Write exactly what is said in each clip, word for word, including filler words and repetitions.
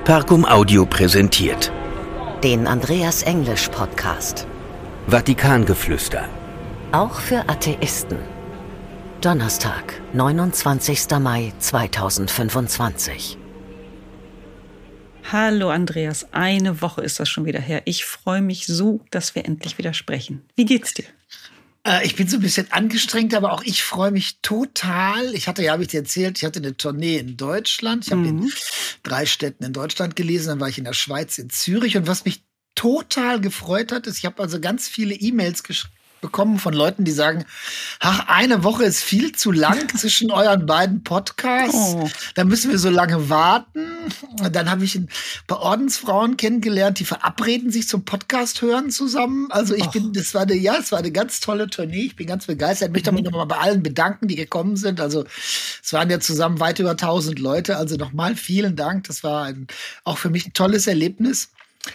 Parcum Audio präsentiert den Andreas Englisch Podcast. Vatikangeflüster. Auch für Atheisten. Donnerstag, neunundzwanzigster Mai zweitausendfünfundzwanzig. Hallo Andreas, eine Woche ist das schon wieder her. Ich freue mich so, dass wir endlich wieder sprechen. Wie geht's dir? Äh, ich bin so ein bisschen angestrengt, aber auch ich freue mich total. Ich hatte, ja, habe ich dir erzählt, ich hatte eine Tournee in Deutschland. Ich habe Mhm. in drei Städten in Deutschland gelesen. Dann war ich in der Schweiz, in Zürich. Und was mich total gefreut hat, ist, ich habe also ganz viele E-Mails gesch- bekommen von Leuten, die sagen, ach, eine Woche ist viel zu lang zwischen euren beiden Podcasts. Oh. Da müssen wir so lange warten. Und dann habe ich ein paar Ordensfrauen kennengelernt, die verabreden sich zum Podcast hören zusammen. Also ich Och. bin, das war eine, ja, es war eine ganz tolle Tournee. Ich bin ganz begeistert. Ich möchte Mhm. mich nochmal bei allen bedanken, die gekommen sind. Also es waren ja zusammen weit über tausend Leute. Also nochmal vielen Dank. Das war ein, auch für mich ein tolles Erlebnis.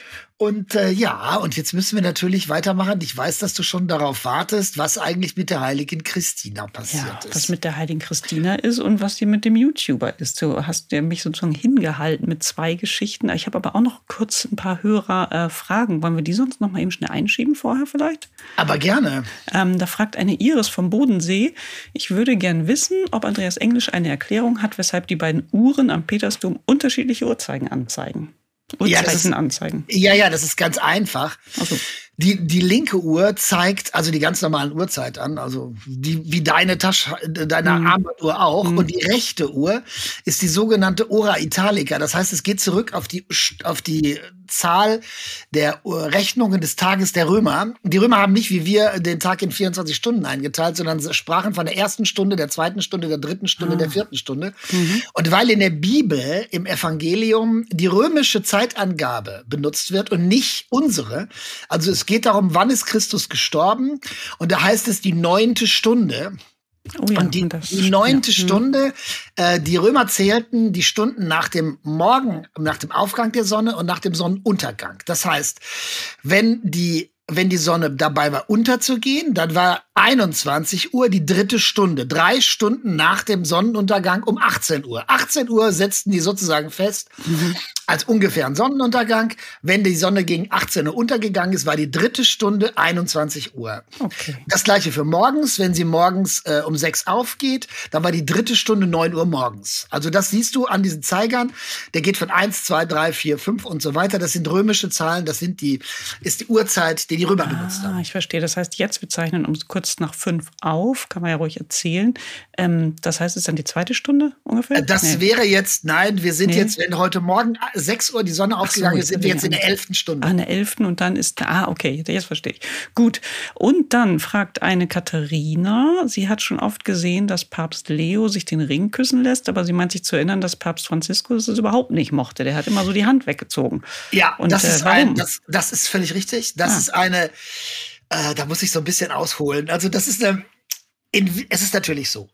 Und äh, ja, und jetzt müssen wir natürlich weitermachen. Ich weiß, dass du schon darauf wartest, was eigentlich mit der heiligen Christina passiert Ja, ist. was mit der heiligen Christina ist und was hier mit dem YouTuber ist. Du hast ja mich sozusagen hingehalten mit zwei Geschichten. Ich habe aber auch noch kurz ein paar Hörerfragen. Äh, Wollen wir die sonst noch mal eben schnell einschieben vorher vielleicht? Aber gerne. Ähm, da fragt eine Iris vom Bodensee, ich würde gern wissen, ob Andreas Englisch eine Erklärung hat, weshalb die beiden Uhren am Petersdom unterschiedliche Uhrzeiten anzeigen. Ja, das Uhrzeiten ist- anzeigen. Ja, ja, das ist ganz einfach. Ach so. Die, die linke Uhr zeigt also die ganz normalen Uhrzeit an, also die, wie deine Tasche, deine Mhm. Armbanduhr auch. Mhm. Und die rechte Uhr ist die sogenannte Ora Italica. Das heißt, es geht zurück auf die, auf die Zahl der Uhr- Rechnungen des Tages der Römer. Die Römer haben nicht wie wir den Tag in vierundzwanzig Stunden eingeteilt, sondern sie sprachen von der ersten Stunde, der zweiten Stunde, der dritten Stunde, Ah. der vierten Stunde. Mhm. Und weil in der Bibel, im Evangelium, die römische Zeitangabe benutzt wird und nicht unsere, also es geht darum, wann ist Christus gestorben? Und da heißt es die neunte Stunde. Oh ja, Und die, das- die neunte ja. Mhm. Stunde, äh, die Römer zählten die Stunden nach dem Morgen, nach dem Aufgang der Sonne und nach dem Sonnenuntergang. Das heißt, wenn die wenn die Sonne dabei war, unterzugehen, dann war einundzwanzig Uhr die dritte Stunde. Drei Stunden nach dem Sonnenuntergang um achtzehn Uhr. achtzehn Uhr setzten die sozusagen fest, als ungefähr ein Sonnenuntergang. Wenn die Sonne gegen achtzehn Uhr untergegangen ist, war die dritte Stunde einundzwanzig Uhr. Okay. Das gleiche für morgens. Wenn sie morgens äh, um sechs aufgeht, dann war die dritte Stunde neun Uhr morgens. Also das siehst du an diesen Zeigern. Der geht von eins, zwei, drei, vier, fünf und so weiter. Das sind römische Zahlen. Das sind die, ist die Uhrzeit, die die Römer benutzt Ah, haben. ich verstehe. Das heißt, jetzt wir zeichnen um kurz nach fünf auf, kann man ja ruhig erzählen. Ähm, das heißt, es ist dann die zweite Stunde ungefähr? Äh, Das Nee. wäre jetzt, nein, wir sind Nee. jetzt, wenn heute Morgen sechs Uhr die Sonne aufgegangen ist, sind wir jetzt in der elften Stunde. Ah, in der elften und dann ist, ah, okay, jetzt verstehe ich. Gut. Und dann fragt eine Katharina, sie hat schon oft gesehen, dass Papst Leo sich den Ring küssen lässt, aber sie meint sich zu erinnern, dass Papst Franziskus es überhaupt nicht mochte. Der hat immer so die Hand weggezogen. Ja, Und, das äh, ist warum? ein, das, das ist völlig richtig. Das Ah. ist eine, äh, da muss ich so ein bisschen ausholen. Also das ist eine, in, es ist natürlich so.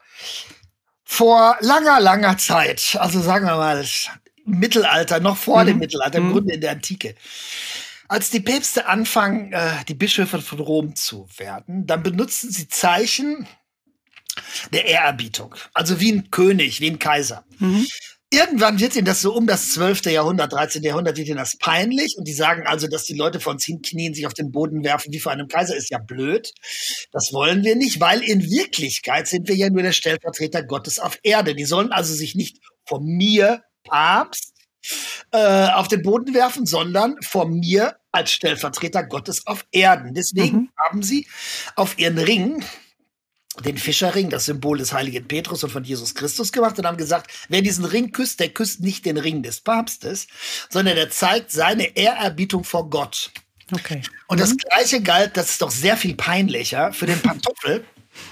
Vor langer, langer Zeit, also sagen wir mal Mittelalter, noch vor Mhm. dem Mittelalter, im Mhm. Grunde in der Antike. Als die Päpste anfangen, äh, die Bischöfe von Rom zu werden, dann benutzen sie Zeichen der Ehrerbietung. Also wie ein König, wie ein Kaiser. Mhm. Irgendwann wird ihnen das so um das zwölfte Jahrhundert, dreizehnte Jahrhundert wird ihnen das peinlich und die sagen also, dass die Leute von zehn Knien sich auf den Boden werfen wie vor einem Kaiser, ist ja blöd. Das wollen wir nicht, weil in Wirklichkeit sind wir ja nur der Stellvertreter Gottes auf Erde. Die sollen also sich nicht vor mir, Papst, äh, auf den Boden werfen, sondern vor mir als Stellvertreter Gottes auf Erden. Deswegen Mhm. haben sie auf ihren Ring den Fischerring, das Symbol des heiligen Petrus und von Jesus Christus gemacht und haben gesagt, wer diesen Ring küsst, der küsst nicht den Ring des Papstes, sondern der zeigt seine Ehrerbietung vor Gott. Okay. Und das Gleiche galt, das ist doch sehr viel peinlicher, für den Pantoffel.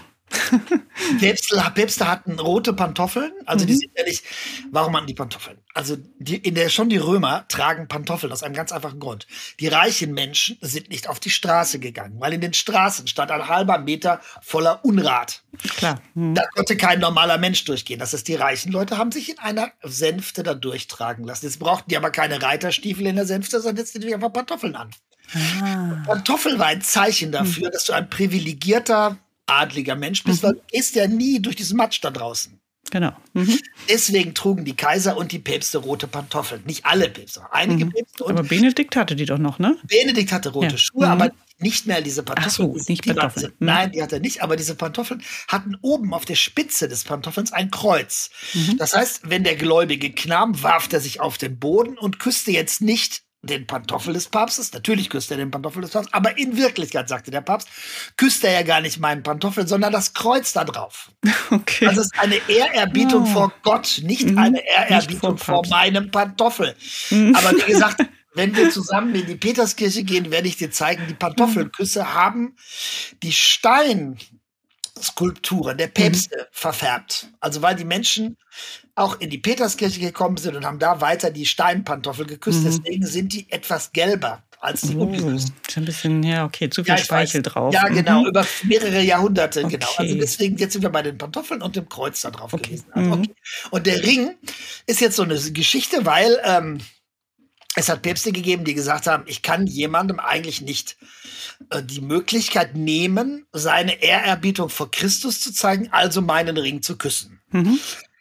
Päpste, Päpste hatten rote Pantoffeln, also die Mhm. sind ja nicht, warum haben die Pantoffeln? Also die, in der, schon die Römer tragen Pantoffeln aus einem ganz einfachen Grund. Die reichen Menschen sind nicht auf die Straße gegangen, weil in den Straßen stand ein halber Meter voller Unrat. Klar. Mhm. Da konnte kein normaler Mensch durchgehen. Das heißt, die reichen Leute haben sich in einer Sänfte da durchtragen lassen. Jetzt brauchten die aber keine Reiterstiefel in der Sänfte, sondern jetzt sind die einfach Pantoffeln an. Ah. Pantoffel war ein Zeichen dafür, dass du ein privilegierter, adliger Mensch bist, Mhm. weil du gehst ja nie durch diesen Matsch da draußen. Genau. Mhm. Deswegen trugen die Kaiser und die Päpste rote Pantoffeln. Nicht alle Päpste, einige Mhm. Päpste. Und aber Benedikt hatte die doch noch, ne? Benedikt hatte rote Ja. Schuhe, Mhm. aber nicht mehr diese Pantoffeln. Ach so, nicht Die waren- Pantoffeln. Mhm. Nein, die hatte er nicht, aber diese Pantoffeln hatten oben auf der Spitze des Pantoffels ein Kreuz. Mhm. Das heißt, wenn der gläubige Knaben warf er sich auf den Boden und küsste jetzt nicht den Pantoffel des Papstes. Natürlich küsste er den Pantoffel des Papstes, aber in Wirklichkeit, sagte der Papst, küsste er ja gar nicht meinen Pantoffel, sondern das Kreuz da drauf. Okay. Also es ist eine Ehrerbietung Oh. vor Gott, nicht Mhm. eine Nicht Ehrerbietung vor vor Papst. meinem Pantoffel. Mhm. Aber wie gesagt, wenn wir zusammen in die Peterskirche gehen, werde ich dir zeigen, die Pantoffelküsse haben die Steinskulpturen der Päpste verfärbt. Also weil die Menschen auch in die Peterskirche gekommen sind und haben da weiter die Steinpantoffel geküsst. Mhm. Deswegen sind die etwas gelber als die Oh, ungeküssten. ist ein bisschen, ja, okay, zu viel Ja, ich Speichel weiß. drauf. Ja, genau, Mhm. über mehrere Jahrhunderte, Okay. genau. Also deswegen, jetzt sind wir bei den Pantoffeln und dem Kreuz da drauf Okay. gewesen. Also, Mhm. okay. Und der Ring ist jetzt so eine Geschichte, weil ähm, es hat Päpste gegeben, die gesagt haben, ich kann jemandem eigentlich nicht äh, die Möglichkeit nehmen, seine Ehrerbietung vor Christus zu zeigen, also meinen Ring zu küssen. Mhm.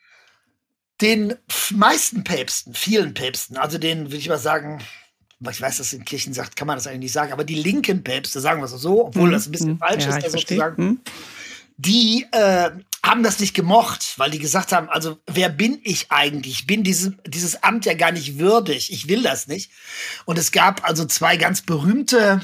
Den f- meisten Päpsten, vielen Päpsten, also den, würde ich mal sagen, weil ich weiß, dass in Kirchen sagt, kann man das eigentlich nicht sagen, aber die linken Päpste, sagen wir es so, obwohl Mhm. das ein bisschen Mhm. falsch ja, ist, ich da verstehe. sozusagen, Mhm. die äh, haben das nicht gemocht, weil die gesagt haben, also wer bin ich eigentlich? Ich bin diese, dieses Amt ja gar nicht würdig. Ich will das nicht. Und es gab also zwei ganz berühmte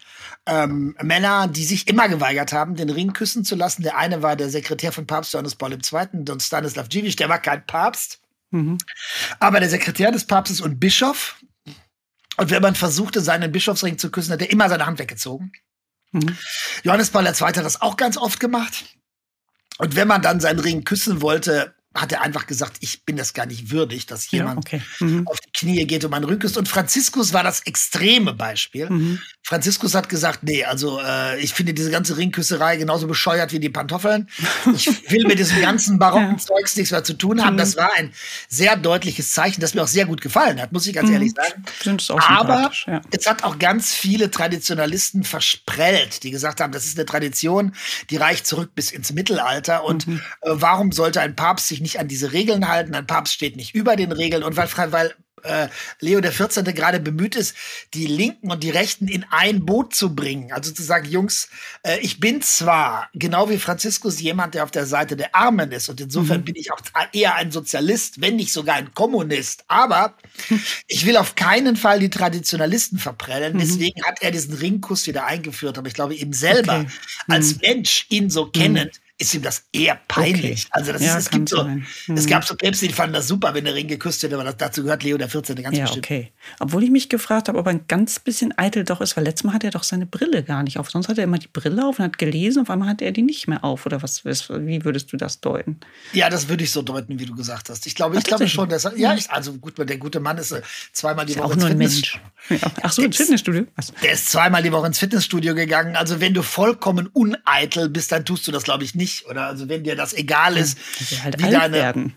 ähm, Männer, die sich immer geweigert haben, den Ring küssen zu lassen. Der eine war der Sekretär von Papst Johannes Paul der Zweite., Don Stanislav Dziwisz, der war kein Papst, Mhm. aber der Sekretär des Papstes und Bischof. Und wenn man versuchte, seinen Bischofsring zu küssen, hat er immer seine Hand weggezogen. Mhm. Johannes Paul der Zweite. hat das auch ganz oft gemacht. Und wenn man dann seinen Ring küssen wollte, hat er einfach gesagt, ich bin das gar nicht würdig, dass Ja, jemand okay. Mhm. auf die Knie geht und meinen Ring küsst. Und Franziskus war das extreme Beispiel. Mhm. Franziskus hat gesagt, nee, also äh, ich finde diese ganze Ringküsserei genauso bescheuert wie die Pantoffeln. Ich will mit diesem ganzen barocken Ja. Zeugs nichts mehr zu tun haben. Mhm. Das war ein sehr deutliches Zeichen, das mir auch sehr gut gefallen hat, muss ich ganz Mhm. ehrlich sagen. Sind es auch Aber sympathisch, ja. es hat auch ganz viele Traditionalisten versprellt, die gesagt haben, das ist eine Tradition, die reicht zurück bis ins Mittelalter. Und Mhm. äh, warum sollte ein Papst sich nicht an diese Regeln halten? Ein Papst steht nicht über den Regeln. Und weil, weil äh, Leo der Vierzehnte gerade bemüht ist, die Linken und die Rechten in ein Boot zu bringen. Also zu sagen, Jungs, äh, ich bin zwar genau wie Franziskus jemand, der auf der Seite der Armen ist. Und insofern Mhm. bin ich auch eher ein Sozialist, wenn nicht sogar ein Kommunist. Aber ich will auf keinen Fall die Traditionalisten verprellen. Mhm. Deswegen hat er diesen Ringkuss wieder eingeführt. Aber ich glaube, ihm selber Okay. als Mhm. Mensch, ihn so kennend, ist ihm das eher peinlich. Okay. Also das Ja, ist, es kann gibt so, sein. es Mhm. gab so Päpste, die fanden das super, wenn der Ring geküsst wird, aber das, dazu gehört Leo der Vierzehnte ganz Ja, bestimmt. okay. Obwohl ich mich gefragt habe, ob er ein ganz bisschen eitel doch ist, weil letztes Mal hat er doch seine Brille gar nicht auf. Sonst hat er immer die Brille auf und hat gelesen, auf einmal hat er die nicht mehr auf. Oder was, wie würdest du das deuten? Ja, das würde ich so deuten, wie du gesagt hast. Ich glaube, Ach, ich glaube tatsächlich? schon, dass er, ja, ich, also gut, der gute Mann ist äh, zweimal die Ist ja Woche auch ins nur ein Fitness- Mensch. Ja. Ach so, ins Der ist- Fitnessstudio? Was? Der ist zweimal die Woche ins Fitnessstudio gegangen. Also wenn du vollkommen uneitel bist, dann tust du das, glaube ich, nicht. Oder also wenn dir das egal ist, Dass wir halt wie alt deine, werden.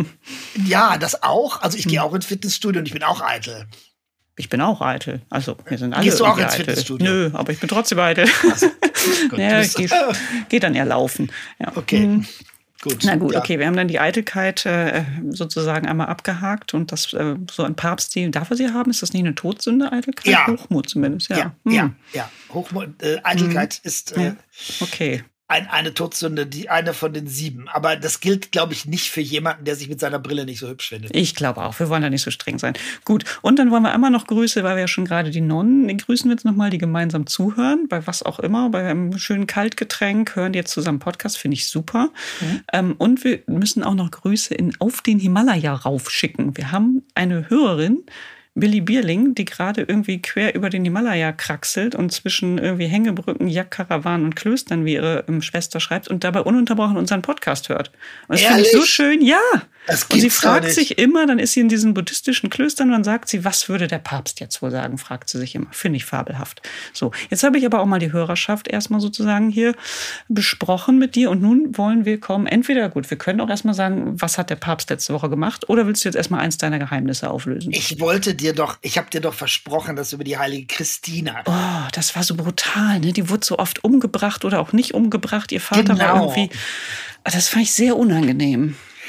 ja, das auch. Also ich gehe Hm. auch ins Fitnessstudio und ich bin auch eitel. Ich bin auch eitel. Also, wir sind alle Gehst du auch irgendwie ins eitel. Fitnessstudio? Nö, aber ich bin trotzdem eitel. Gut, Ja, du ich bist- gehe geh dann eher laufen. Ja. Okay, Hm. gut. Na gut, ja. okay, wir haben dann die Eitelkeit äh, sozusagen einmal abgehakt und das äh, so ein Papst, die darf er sie haben? Ist das nicht eine Todsünde, Eitelkeit? Ja. Hochmut zumindest, ja. Ja, Hm. ja, ja. Hochmut, äh, Eitelkeit ist äh, Ja. Okay. ein, eine Todsünde, die eine von den sieben. Aber das gilt, glaube ich, nicht für jemanden, der sich mit seiner Brille nicht so hübsch findet. Ich glaube auch, wir wollen da nicht so streng sein. Gut, und dann wollen wir einmal noch Grüße, weil wir ja schon gerade die Nonnen, die grüßen wir jetzt nochmal, die gemeinsam zuhören, bei was auch immer, bei einem schönen Kaltgetränk, hören die jetzt zusammen Podcast, finde ich super. Mhm. Ähm, und wir müssen auch noch Grüße in, auf den Himalaya raufschicken. Wir haben eine Hörerin, Billy Bierling, die gerade irgendwie quer über den Himalaya kraxelt und zwischen irgendwie Hängebrücken, Jagdkarawanen und Klöstern, wie ihre ähm, Schwester schreibt, und dabei ununterbrochen unseren Podcast hört. Und das finde ich so Ehrlich? schön, ja. Das Und sie gibt's doch fragt nicht. sich immer, dann ist sie in diesen buddhistischen Klöstern und dann sagt sie, was würde der Papst jetzt wohl sagen, fragt sie sich immer. Finde ich fabelhaft. So, jetzt habe ich aber auch mal die Hörerschaft erstmal sozusagen hier besprochen mit dir und nun wollen wir kommen, entweder, gut, wir können auch erstmal sagen, was hat der Papst letzte Woche gemacht, oder willst du jetzt erstmal eins deiner Geheimnisse auflösen? Ich wollte dir doch, ich habe dir doch versprochen, dass über die heilige Christina. Oh, das war so brutal, ne? Die wurde so oft umgebracht oder auch nicht umgebracht. Ihr Vater war Genau. irgendwie, das fand ich sehr unangenehm.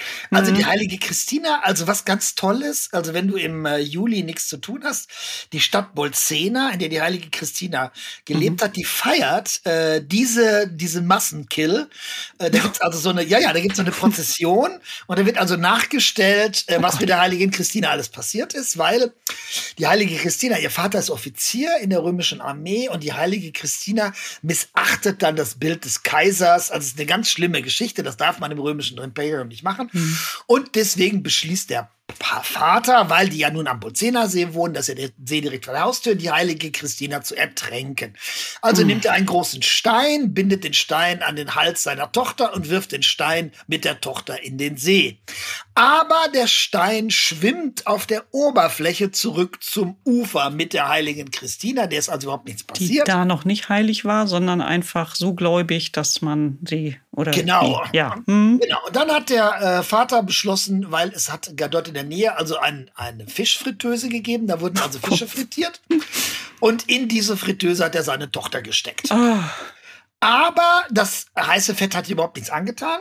Also Mhm. die heilige Christina, also was ganz Tolles, also wenn du im äh, Juli nichts zu tun hast, die Stadt Bolsena, in der die heilige Christina gelebt hat, die feiert äh, diese, diesen Massenkill. Äh, da gibt's also so eine, ja, ja, da gibt's so eine Prozession und da wird also nachgestellt, äh, was mit der heiligen Christina alles passiert ist, weil die heilige Christina, ihr Vater ist Offizier in der römischen Armee und die heilige Christina missachtet dann das Bild des Kaisers. Also es ist eine ganz schlimme Geschichte, das darf man im römischen Imperium nicht machen. Mhm. Und deswegen beschließt der Vater, weil die ja nun am Bolsena-See wohnen, dass er den See direkt vor der Haustür, die heilige Christina zu ertränken. Also mhm. nimmt er einen großen Stein, bindet den Stein an den Hals seiner Tochter und wirft den Stein mit der Tochter in den See. Aber der Stein schwimmt auf der Oberfläche zurück zum Ufer mit der heiligen Christina, der ist also überhaupt nichts passiert. Die da noch nicht heilig war, sondern einfach so gläubig, dass man sie oder genau. Die, ja. Mhm. Genau. Und dann hat der äh, Vater beschlossen, weil es hat dort in der Nähe also ein, eine Fischfritteuse gegeben, da wurden also Fische frittiert und in diese Fritteuse hat er seine Tochter gesteckt. Oh. Aber das heiße Fett hat ihm überhaupt nichts angetan.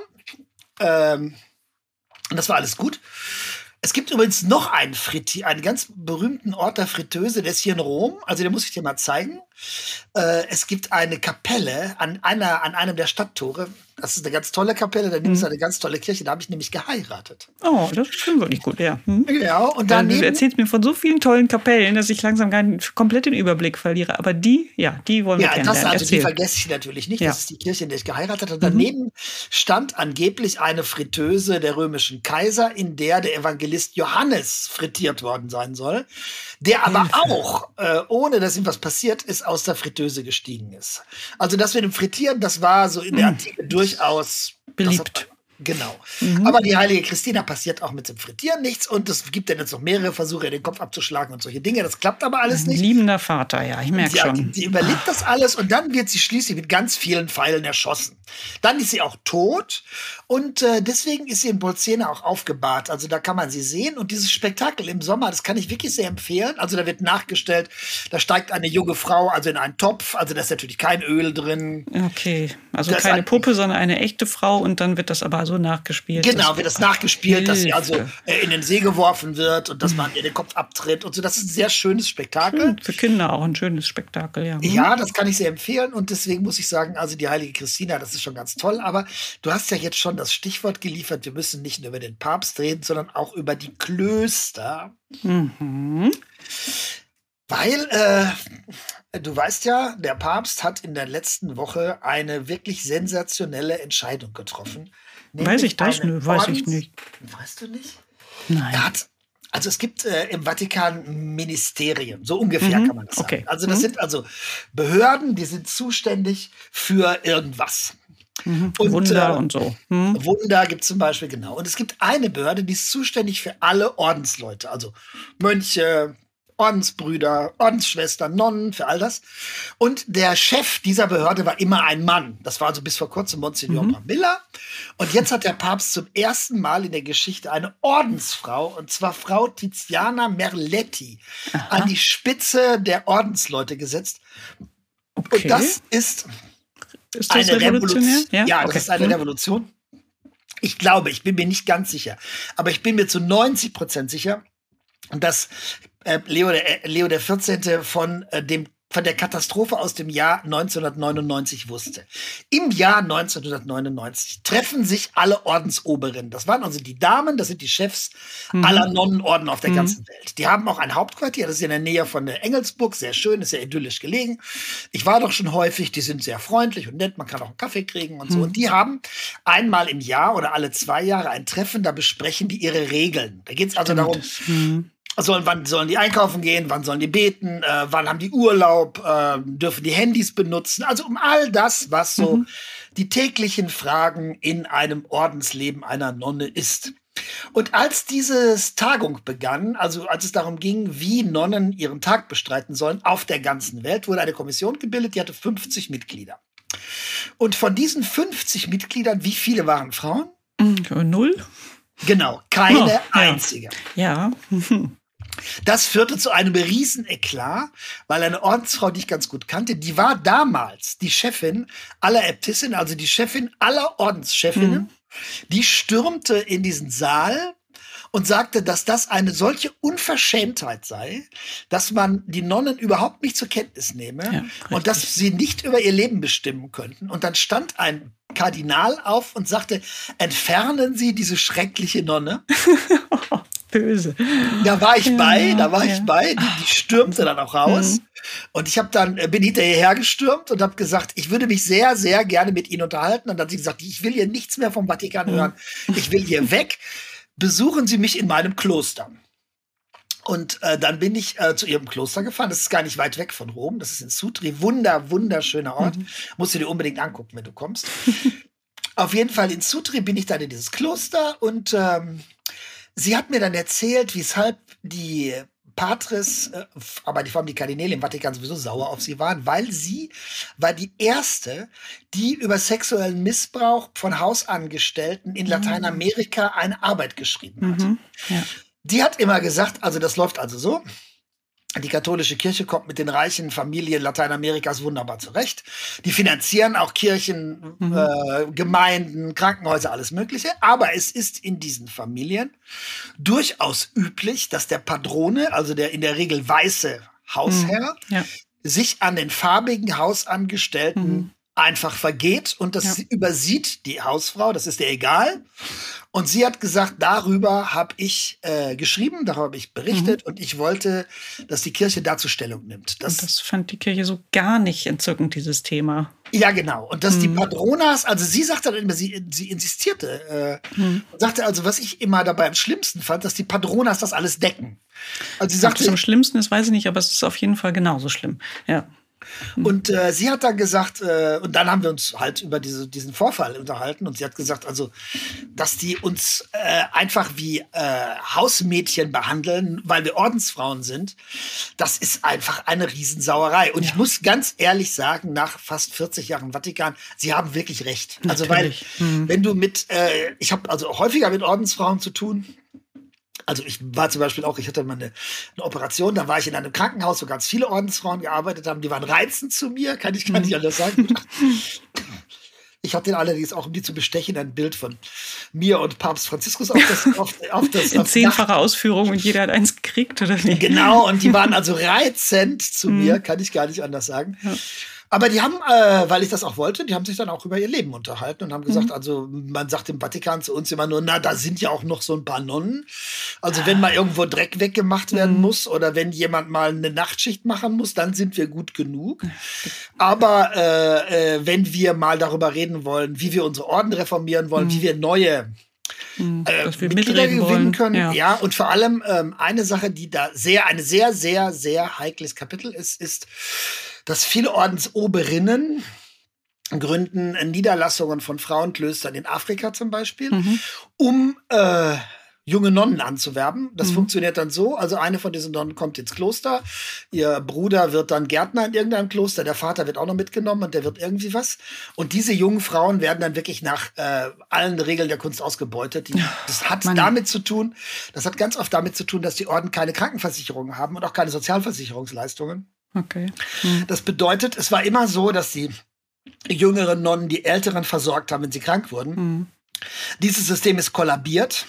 Ähm, und das war alles gut. Es gibt übrigens noch einen Fritti, einen ganz berühmten Ort der Fritteuse, der ist hier in Rom. Also den muss ich dir mal zeigen. Äh, es gibt eine Kapelle an einer, an einem der Stadttore. Das ist eine ganz tolle Kapelle, daneben ist eine ganz tolle Kirche. Da habe ich nämlich geheiratet. Oh, das ist schon wirklich gut, ja. Hm. Ja, und daneben, du erzählst mir von so vielen tollen Kapellen, dass ich langsam gar nicht komplett den Überblick verliere. Aber die, ja, die wollen wir ja, kennenlernen. das also, Erzähl. die vergesse ich natürlich nicht. Ja. Das ist die Kirche, in der ich geheiratet habe. Und daneben mhm. stand angeblich eine Fritteuse der römischen Kaiser, in der der Evangelist Johannes frittiert worden sein soll, der aber Hilfe. auch, äh, ohne dass ihm was passiert ist, aus der Fritteuse gestiegen ist. Also das mit dem Frittieren, das war so in der Antike mhm. durchaus beliebt. Genau. Mhm. Aber die heilige Christina passiert auch mit dem Frittieren nichts und es gibt dann jetzt noch mehrere Versuche, den Kopf abzuschlagen und solche Dinge. Das klappt aber alles Ein nicht. Liebender Vater, ja, ich merke schon. Die, die überlebt das alles und dann wird sie schließlich mit ganz vielen Pfeilen erschossen. Dann ist sie auch tot und äh, deswegen ist sie in Bolsena auch aufgebahrt. Also da kann man sie sehen und dieses Spektakel im Sommer, das kann ich wirklich sehr empfehlen. Also da wird nachgestellt, da steigt eine junge Frau also in einen Topf, also da ist natürlich kein Öl drin. Okay, also das keine ein, Puppe, sondern eine echte Frau und dann wird das aber so nachgespielt. Genau, wird das nachgespielt, Hilfe. dass sie also äh, in den See geworfen wird und dass man ihr den Kopf abtritt und so. Das ist ein sehr schönes Spektakel. Hm, für Kinder auch ein schönes Spektakel, ja. Hm. Ja, das kann ich sehr empfehlen und deswegen muss ich sagen, also die heilige Christina, das ist schon ganz toll, aber du hast ja jetzt schon das Stichwort geliefert, wir müssen nicht nur über den Papst reden, sondern auch über die Klöster. Mhm. Weil, äh, du weißt ja, der Papst hat in der letzten Woche eine wirklich sensationelle Entscheidung getroffen. Weiß ich das? Nö, weiß Ordens- ich nicht. Weißt du nicht? Nein. Er hat, also es gibt äh, im Vatikan Ministerien, so ungefähr Mhm. kann man das sagen. Okay. Also das Mhm. sind also Behörden, die sind zuständig für irgendwas. Mhm. Und, Wunder äh, und so. Mhm. Wunder gibt es zum Beispiel, genau. Und es gibt eine Behörde, die ist zuständig für alle Ordensleute, also Mönche, Ordensbrüder, Ordensschwestern, Nonnen, für all das. Und der Chef dieser Behörde war immer ein Mann. Das war also bis vor kurzem Monsignor Mhm. Pamilla. Und jetzt hat der Papst zum ersten Mal in der Geschichte eine Ordensfrau, und zwar Frau Tiziana Merletti, Aha. an die Spitze der Ordensleute gesetzt. Okay. Und das ist Ist das eine revolutionär? Revolution. Ja, Ja, das okay. ist eine Mhm. Revolution. Ich glaube, ich bin mir nicht ganz sicher, aber ich bin mir zu neunzig Prozent sicher, dass äh, Leo, der, äh, Leo der vierzehnte von äh, dem von der Katastrophe aus dem Jahr neunzehnhundertneunundneunzig wusste. Im Jahr neunzehnhundertneunundneunzig treffen sich alle Ordensoberen. Das waren also die Damen, das sind die Chefs Mhm. aller Nonnenorden auf der Mhm. ganzen Welt. Die haben auch ein Hauptquartier, das ist in der Nähe von der Engelsburg, sehr schön, ist sehr idyllisch gelegen. Ich war doch schon häufig, die sind sehr freundlich und nett, man kann auch einen Kaffee kriegen und so. Mhm. Und die haben einmal im Jahr oder alle zwei Jahre ein Treffen, da besprechen die ihre Regeln. Da geht es also darum, Mhm. Sollen, wann sollen die einkaufen gehen, wann sollen die beten, äh, wann haben die Urlaub, äh, dürfen die Handys benutzen. Also um all das, was so Mhm. die täglichen Fragen in einem Ordensleben einer Nonne ist. Und als diese Tagung begann, also als es darum ging, wie Nonnen ihren Tag bestreiten sollen, auf der ganzen Welt, wurde eine Kommission gebildet, die hatte fünfzig Mitglieder. Und von diesen fünfzig Mitgliedern, wie viele waren Frauen? Mhm. Null? Genau, keine Oh, ja. einzige. Ja. Das führte zu einem riesen Eklat, weil eine Ordensfrau, die ich ganz gut kannte, die war damals die Chefin aller Äbtissinnen, also die Chefin aller Ordenschefinnen. Mhm. Die stürmte in diesen Saal und sagte, dass das eine solche Unverschämtheit sei, dass man die Nonnen überhaupt nicht zur Kenntnis nehme ja, und dass sie nicht über ihr Leben bestimmen könnten. Und dann stand ein Kardinal auf und sagte, entfernen Sie diese schreckliche Nonne. Böse. Da war ich ja, bei, da war ja. ich bei. Die, die stürmte dann auch raus. Mhm. Und ich habe dann, bin hinterher gestürmt und habe gesagt, ich würde mich sehr, sehr gerne mit Ihnen unterhalten. Und dann hat sie gesagt, ich will hier nichts mehr vom Vatikan hören. Ich will hier weg. Besuchen Sie mich in meinem Kloster. Und äh, dann bin ich äh, zu ihrem Kloster gefahren. Das ist gar nicht weit weg von Rom. Das ist in Sutri. Wunder, wunderschöner Ort. Mhm. Musst du dir unbedingt angucken, wenn du kommst. Auf jeden Fall in Sutri bin ich dann in dieses Kloster und ähm, sie hat mir dann erzählt, weshalb die Patres, äh, aber die, vor allem die Kardinäle im Vatikan sowieso sauer auf sie waren, weil sie war die erste, die über sexuellen Missbrauch von Hausangestellten in Lateinamerika eine Arbeit geschrieben hat. Mhm. Ja. Die hat immer gesagt, also das läuft also so, die katholische Kirche kommt mit den reichen Familien Lateinamerikas wunderbar zurecht. Die finanzieren auch Kirchen, mhm. äh, Gemeinden, Krankenhäuser, alles Mögliche. Aber es ist in diesen Familien durchaus üblich, dass der Padrone, also der in der Regel weiße Hausherr, mhm. ja. sich an den farbigen Hausangestellten mhm. einfach vergeht und das ja. übersieht die Hausfrau, das ist ihr egal. Und sie hat gesagt, darüber habe ich äh, geschrieben, darüber habe ich berichtet mhm. und ich wollte, dass die Kirche dazu Stellung nimmt. Das, und das fand die Kirche so gar nicht entzückend, dieses Thema. Ja, genau. Und dass mhm. die Patronas, also sie sagte dann immer, sie, sie insistierte äh, mhm. und sagte also, was ich immer dabei am schlimmsten fand, dass die Patronas das alles decken. Also sie sagte, ob es am schlimmsten ist, weiß ich nicht, aber es ist auf jeden Fall genauso schlimm, ja. Und äh, sie hat dann gesagt, äh, und dann haben wir uns halt über diese, diesen Vorfall unterhalten und sie hat gesagt, also, dass die uns äh, einfach wie äh, Hausmädchen behandeln, weil wir Ordensfrauen sind, das ist einfach eine Riesensauerei. Und ja. ich muss ganz ehrlich sagen, nach fast vierzig Jahren Vatikan, sie haben wirklich recht. Also, Natürlich. weil, mhm. wenn du mit, äh, ich habe also häufiger mit Ordensfrauen zu tun. Also ich war zum Beispiel auch, ich hatte mal eine, eine Operation, da war ich in einem Krankenhaus, wo ganz viele Ordensfrauen gearbeitet haben, die waren reizend zu mir, kann ich gar nicht anders sagen. Ich hatte allerdings auch, um die zu bestechen, ein Bild von mir und Papst Franziskus auf das auf, auf das in zehnfacher Ausführung und jeder hat eins gekriegt, oder nicht? Genau, und die waren also reizend zu mhm. mir, kann ich gar nicht anders sagen. Ja. Aber die haben, äh, weil ich das auch wollte, die haben sich dann auch über ihr Leben unterhalten und haben gesagt, mhm. also man sagt im Vatikan zu uns immer nur, na, da sind ja auch noch so ein paar Nonnen. Also wenn mal irgendwo Dreck weggemacht werden mhm. muss oder wenn jemand mal eine Nachtschicht machen muss, dann sind wir gut genug. Aber äh, äh, wenn wir mal darüber reden wollen, wie wir unsere Orden reformieren wollen, mhm. wie wir neue Äh, dass wir Mitglieder gewinnen wollen. können. Ja. ja, und vor allem ähm, eine Sache, die da sehr, eine sehr, sehr, sehr heikles Kapitel ist, ist, dass viele Ordensoberinnen gründen Niederlassungen von Frauenklöstern in Afrika zum Beispiel, mhm. um äh, junge Nonnen anzuwerben. Das mhm. funktioniert dann so, also eine von diesen Nonnen kommt ins Kloster, ihr Bruder wird dann Gärtner in irgendeinem Kloster, der Vater wird auch noch mitgenommen und der wird irgendwie was. Und diese jungen Frauen werden dann wirklich nach äh, allen Regeln der Kunst ausgebeutet. Die, das hat Mann. damit zu tun, das hat ganz oft damit zu tun, dass die Orden keine Krankenversicherung haben und auch keine Sozialversicherungsleistungen. Okay. Mhm. Das bedeutet, es war immer so, dass die jüngeren Nonnen die Älteren versorgt haben, wenn sie krank wurden. Mhm. Dieses System ist kollabiert.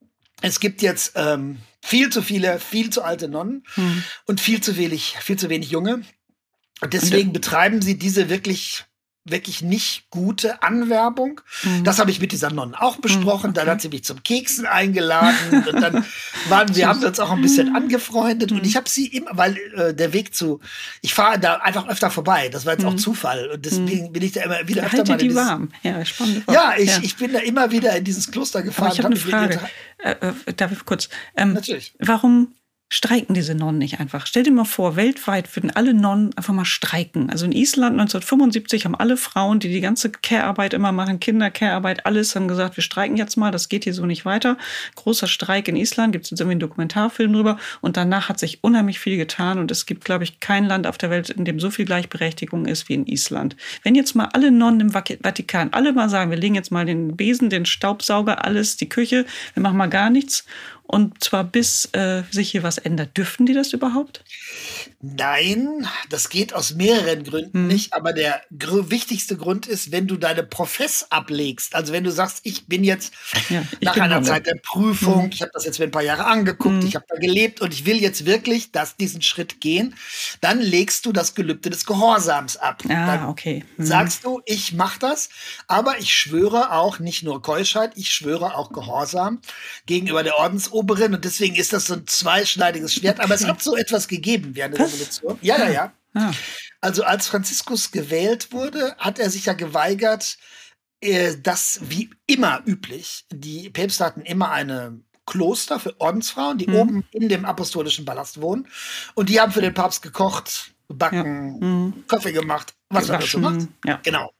Es gibt jetzt ähm, viel zu viele, viel zu alte Nonnen mhm. und viel zu wenig, viel zu wenig Junge. Und deswegen und betreiben sie diese wirklich, wirklich nicht gute Anwerbung. Mhm. Das habe ich mit dieser Nonne auch besprochen. Mhm, okay. Dann hat sie mich zum Keksen eingeladen. Und dann waren wir, haben wir uns auch ein bisschen angefreundet. Mhm. Und ich habe sie immer, weil äh, der Weg zu, ich fahre da einfach öfter vorbei. Das war jetzt mhm. auch Zufall. Und deswegen mhm. bin ich da immer wieder öfter Halte mal in die dieses, warm. Ja, spannend. Ja, ich, ja. ich bin da immer wieder in dieses Kloster gefahren. Aber ich habe eine Frage. Äh, äh, darf ich kurz? Ähm, Natürlich. Warum streiken diese Nonnen nicht einfach? Stell dir mal vor, weltweit würden alle Nonnen einfach mal streiken. Also in Island neunzehnhundertfünfundsiebzig haben alle Frauen, die die ganze Care-Arbeit immer machen, Kinder-Care-Arbeit, alles, haben gesagt, wir streiken jetzt mal, das geht hier so nicht weiter. Großer Streik in Island, gibt es jetzt irgendwie einen Dokumentarfilm drüber. Und danach hat sich unheimlich viel getan. Und es gibt, glaube ich, kein Land auf der Welt, in dem so viel Gleichberechtigung ist wie in Island. Wenn jetzt mal alle Nonnen im Vatikan, alle mal sagen, wir legen jetzt mal den Besen, den Staubsauger, alles, die Küche, wir machen mal gar nichts. Und zwar bis äh, sich hier was ändert. Dürften die das überhaupt? Nein, das geht aus mehreren Gründen hm. nicht. Aber der gr- wichtigste Grund ist, wenn du deine Profess ablegst. Also wenn du sagst, ich bin jetzt ja, ich nach bin einer Nonne. Zeit der Prüfung, hm. ich habe das jetzt für ein paar Jahre angeguckt, hm. ich habe da gelebt und ich will jetzt wirklich dass diesen Schritt gehen, dann legst du das Gelübde des Gehorsams ab. Ah, dann okay. Hm. sagst du, ich mache das, aber ich schwöre auch nicht nur Keuschheit, ich schwöre auch Gehorsam gegenüber der Ordensoberin und deswegen ist das so ein zweischneidiges Schwert. Aber es hat so etwas gegeben während der Revolution. Ja, ja, ja. Ah. Also als Franziskus gewählt wurde, hat er sich ja geweigert, äh, dass wie immer üblich, die Päpste hatten immer eine Kloster für Ordensfrauen, die mhm. oben in dem apostolischen Palast wohnen. Und die haben für den Papst gekocht, gebacken, ja. mhm. Kaffee gemacht, was man dazu macht. Ja. Genau.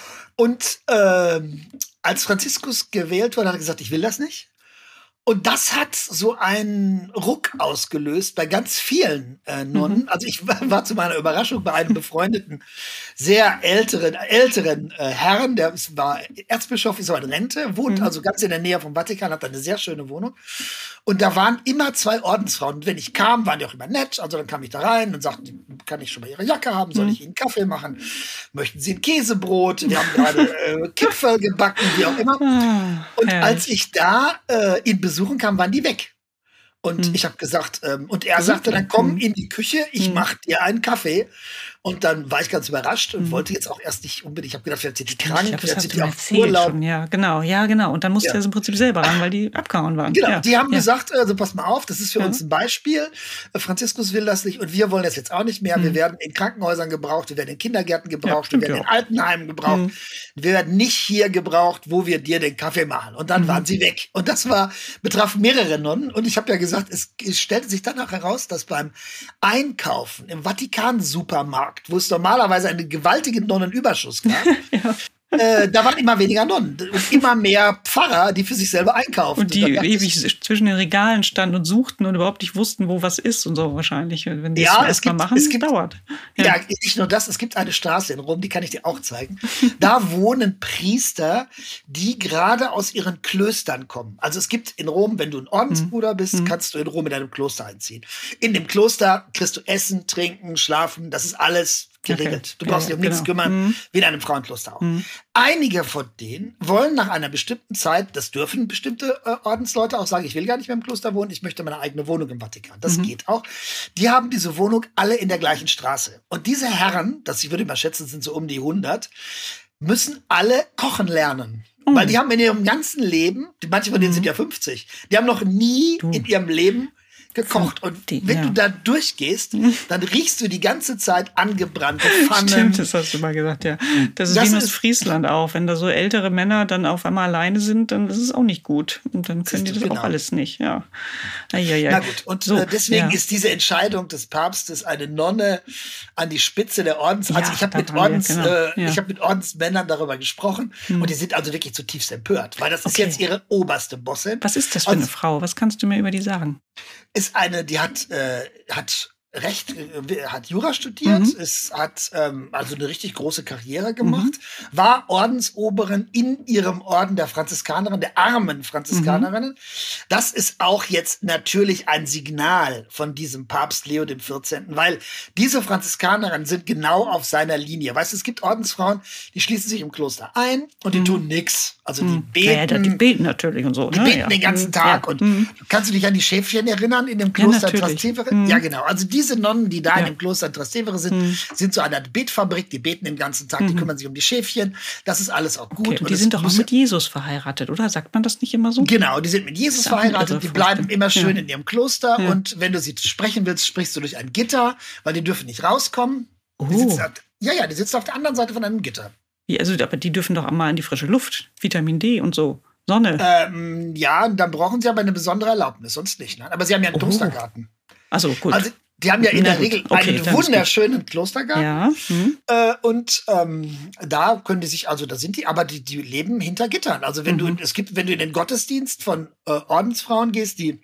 Und äh, als Franziskus gewählt wurde, hat er gesagt, ich will das nicht. Und das hat so einen Ruck ausgelöst bei ganz vielen äh, Nonnen. Mhm. Also ich war, war zu meiner Überraschung bei einem befreundeten, sehr älteren, älteren äh, Herrn, der war Erzbischof, ist aber in Rente, wohnt mhm. also ganz in der Nähe vom Vatikan, hat eine sehr schöne Wohnung. Und da waren immer zwei Ordensfrauen. Und wenn ich kam, waren die auch immer nett. Also dann kam ich da rein und sagte, kann ich schon mal Ihre Jacke haben? Soll ich Ihnen Kaffee machen? Möchten Sie ein Käsebrot? Wir haben gerade äh, Kipferl gebacken, wie auch immer. Und ja. als ich da äh, ihn besuchen kam, waren die weg. Und hm. ich habe gesagt, ähm, und er sagte dann, komm in die Küche, ich hm. mache dir einen Kaffee. Und dann war ich ganz überrascht und mhm. wollte jetzt auch erst nicht unbedingt, ich habe gedacht, vielleicht sind die krank, glaub, vielleicht sind die auf Urlaub. Schon, ja, genau, ja, genau. Und dann musste ja. er im Prinzip selber ran, weil die abgehauen waren. Genau, ja. die haben ja. gesagt, also pass mal auf, das ist für ja. uns ein Beispiel. Franziskus will das nicht und wir wollen das jetzt auch nicht mehr. Mhm. Wir werden in Krankenhäusern gebraucht, wir werden in Kindergärten gebraucht, ja, wir werden ja. in Altenheimen gebraucht. Mhm. Wir werden nicht hier gebraucht, wo wir dir den Kaffee machen. Und dann mhm. waren sie weg. Und das war, betraf mehrere Nonnen. Und ich habe ja gesagt, es, es stellte sich danach heraus, dass beim Einkaufen im Vatikan-Supermarkt, wo es normalerweise einen gewaltigen Nonnenüberschuss gab, ja. Äh, da waren immer weniger Nonnen und immer mehr Pfarrer, die für sich selber einkaufen. Und die und ewig ich, zwischen den Regalen standen und suchten und überhaupt nicht wussten, wo was ist und so wahrscheinlich. Wenn die ja, es erstmal machen, es gibt, dauert. Ja. ja, nicht nur das, es gibt eine Straße in Rom, die kann ich dir auch zeigen. Da wohnen Priester, die gerade aus ihren Klöstern kommen. Also es gibt in Rom, wenn du ein Ordensbruder bist, mhm. kannst du in Rom in deinem Kloster einziehen. In dem Kloster kriegst du Essen, Trinken, Schlafen, das ist alles geregelt. Okay. Du brauchst ja, dich um genau. nichts kümmern, mhm. wie in einem Frauenkloster auch. Mhm. Einige von denen wollen nach einer bestimmten Zeit, das dürfen bestimmte äh, Ordensleute auch sagen, ich will gar nicht mehr im Kloster wohnen, ich möchte meine eigene Wohnung im Vatikan. Das mhm. geht auch. Die haben diese Wohnung alle in der gleichen Straße. Und diese Herren, das ich würde mal schätzen, sind so um die hundert, müssen alle kochen lernen. Mhm. Weil die haben in ihrem ganzen Leben, manche von denen mhm. sind ja fünfzig, die haben noch nie du. in ihrem Leben gekocht. Und die, wenn ja. du da durchgehst, dann riechst du die ganze Zeit angebrannte Pfannen. Stimmt, das hast du mal gesagt, ja. Das ist das wie in Ostfriesland auch. Wenn da so ältere Männer dann auf einmal alleine sind, dann ist es auch nicht gut. Und dann können die das genau. auch alles nicht, ja. Eieiei. Na gut, und so, deswegen ja. ist diese Entscheidung des Papstes, eine Nonne an die Spitze der Ordens, also ja, ich habe mit Ordens, genau. äh, ja. ich habe mit Ordensmännern darüber gesprochen hm. und die sind also wirklich zutiefst empört, weil das okay. ist jetzt ihre oberste Bossin. Was ist das für und, eine Frau? Was kannst du mir über die sagen? Ist eine, die hat, äh, hat Recht, äh, hat Jura studiert, mhm. ist, hat ähm, also eine richtig große Karriere gemacht, mhm. war Ordensoberin in ihrem Orden der Franziskanerinnen, der armen Franziskanerinnen. Mhm. Das ist auch jetzt natürlich ein Signal von diesem Papst Leo dem vierzehnten., weil diese Franziskanerinnen sind genau auf seiner Linie. Weißt du, es gibt Ordensfrauen, die schließen sich im Kloster ein und die mhm. tun nichts. Also die beten. Ja, die beten natürlich und so. Die ne? beten ja. den ganzen Tag. Ja. Und mhm. kannst du dich an die Schäfchen erinnern in dem Kloster ja, Trastevere? Mhm. Ja, genau. Also diese Nonnen, die da ja. in dem Kloster Trastevere sind, mhm. sind so eine Betfabrik, die beten den ganzen Tag, mhm. die kümmern sich um die Schäfchen. Das ist alles auch gut. Okay. Und, und die sind doch auch mit Jesus verheiratet, oder? Sagt man das nicht immer so? Genau, die sind mit Jesus verheiratet, die bleiben immer schön ja. in ihrem Kloster ja. und wenn du sie sprechen willst, sprichst du durch ein Gitter, weil die dürfen nicht rauskommen. Oh. Die sitzen, ja, ja, die sitzen auf der anderen Seite von einem Gitter. Wie, also, aber die dürfen doch mal in die frische Luft, Vitamin D und so. Sonne. Ähm, ja, dann brauchen sie aber eine besondere Erlaubnis, sonst nicht. Ne? Aber sie haben ja einen oh. Klostergarten. Also gut. Also, die haben ja in ja, der Regel okay, einen wunderschönen Klostergarten. Ja. Hm. Äh, und ähm, da können die sich, also da sind die, aber die, die leben hinter Gittern. Also wenn mhm. du, es gibt, wenn du in den Gottesdienst von äh, Ordensfrauen gehst, die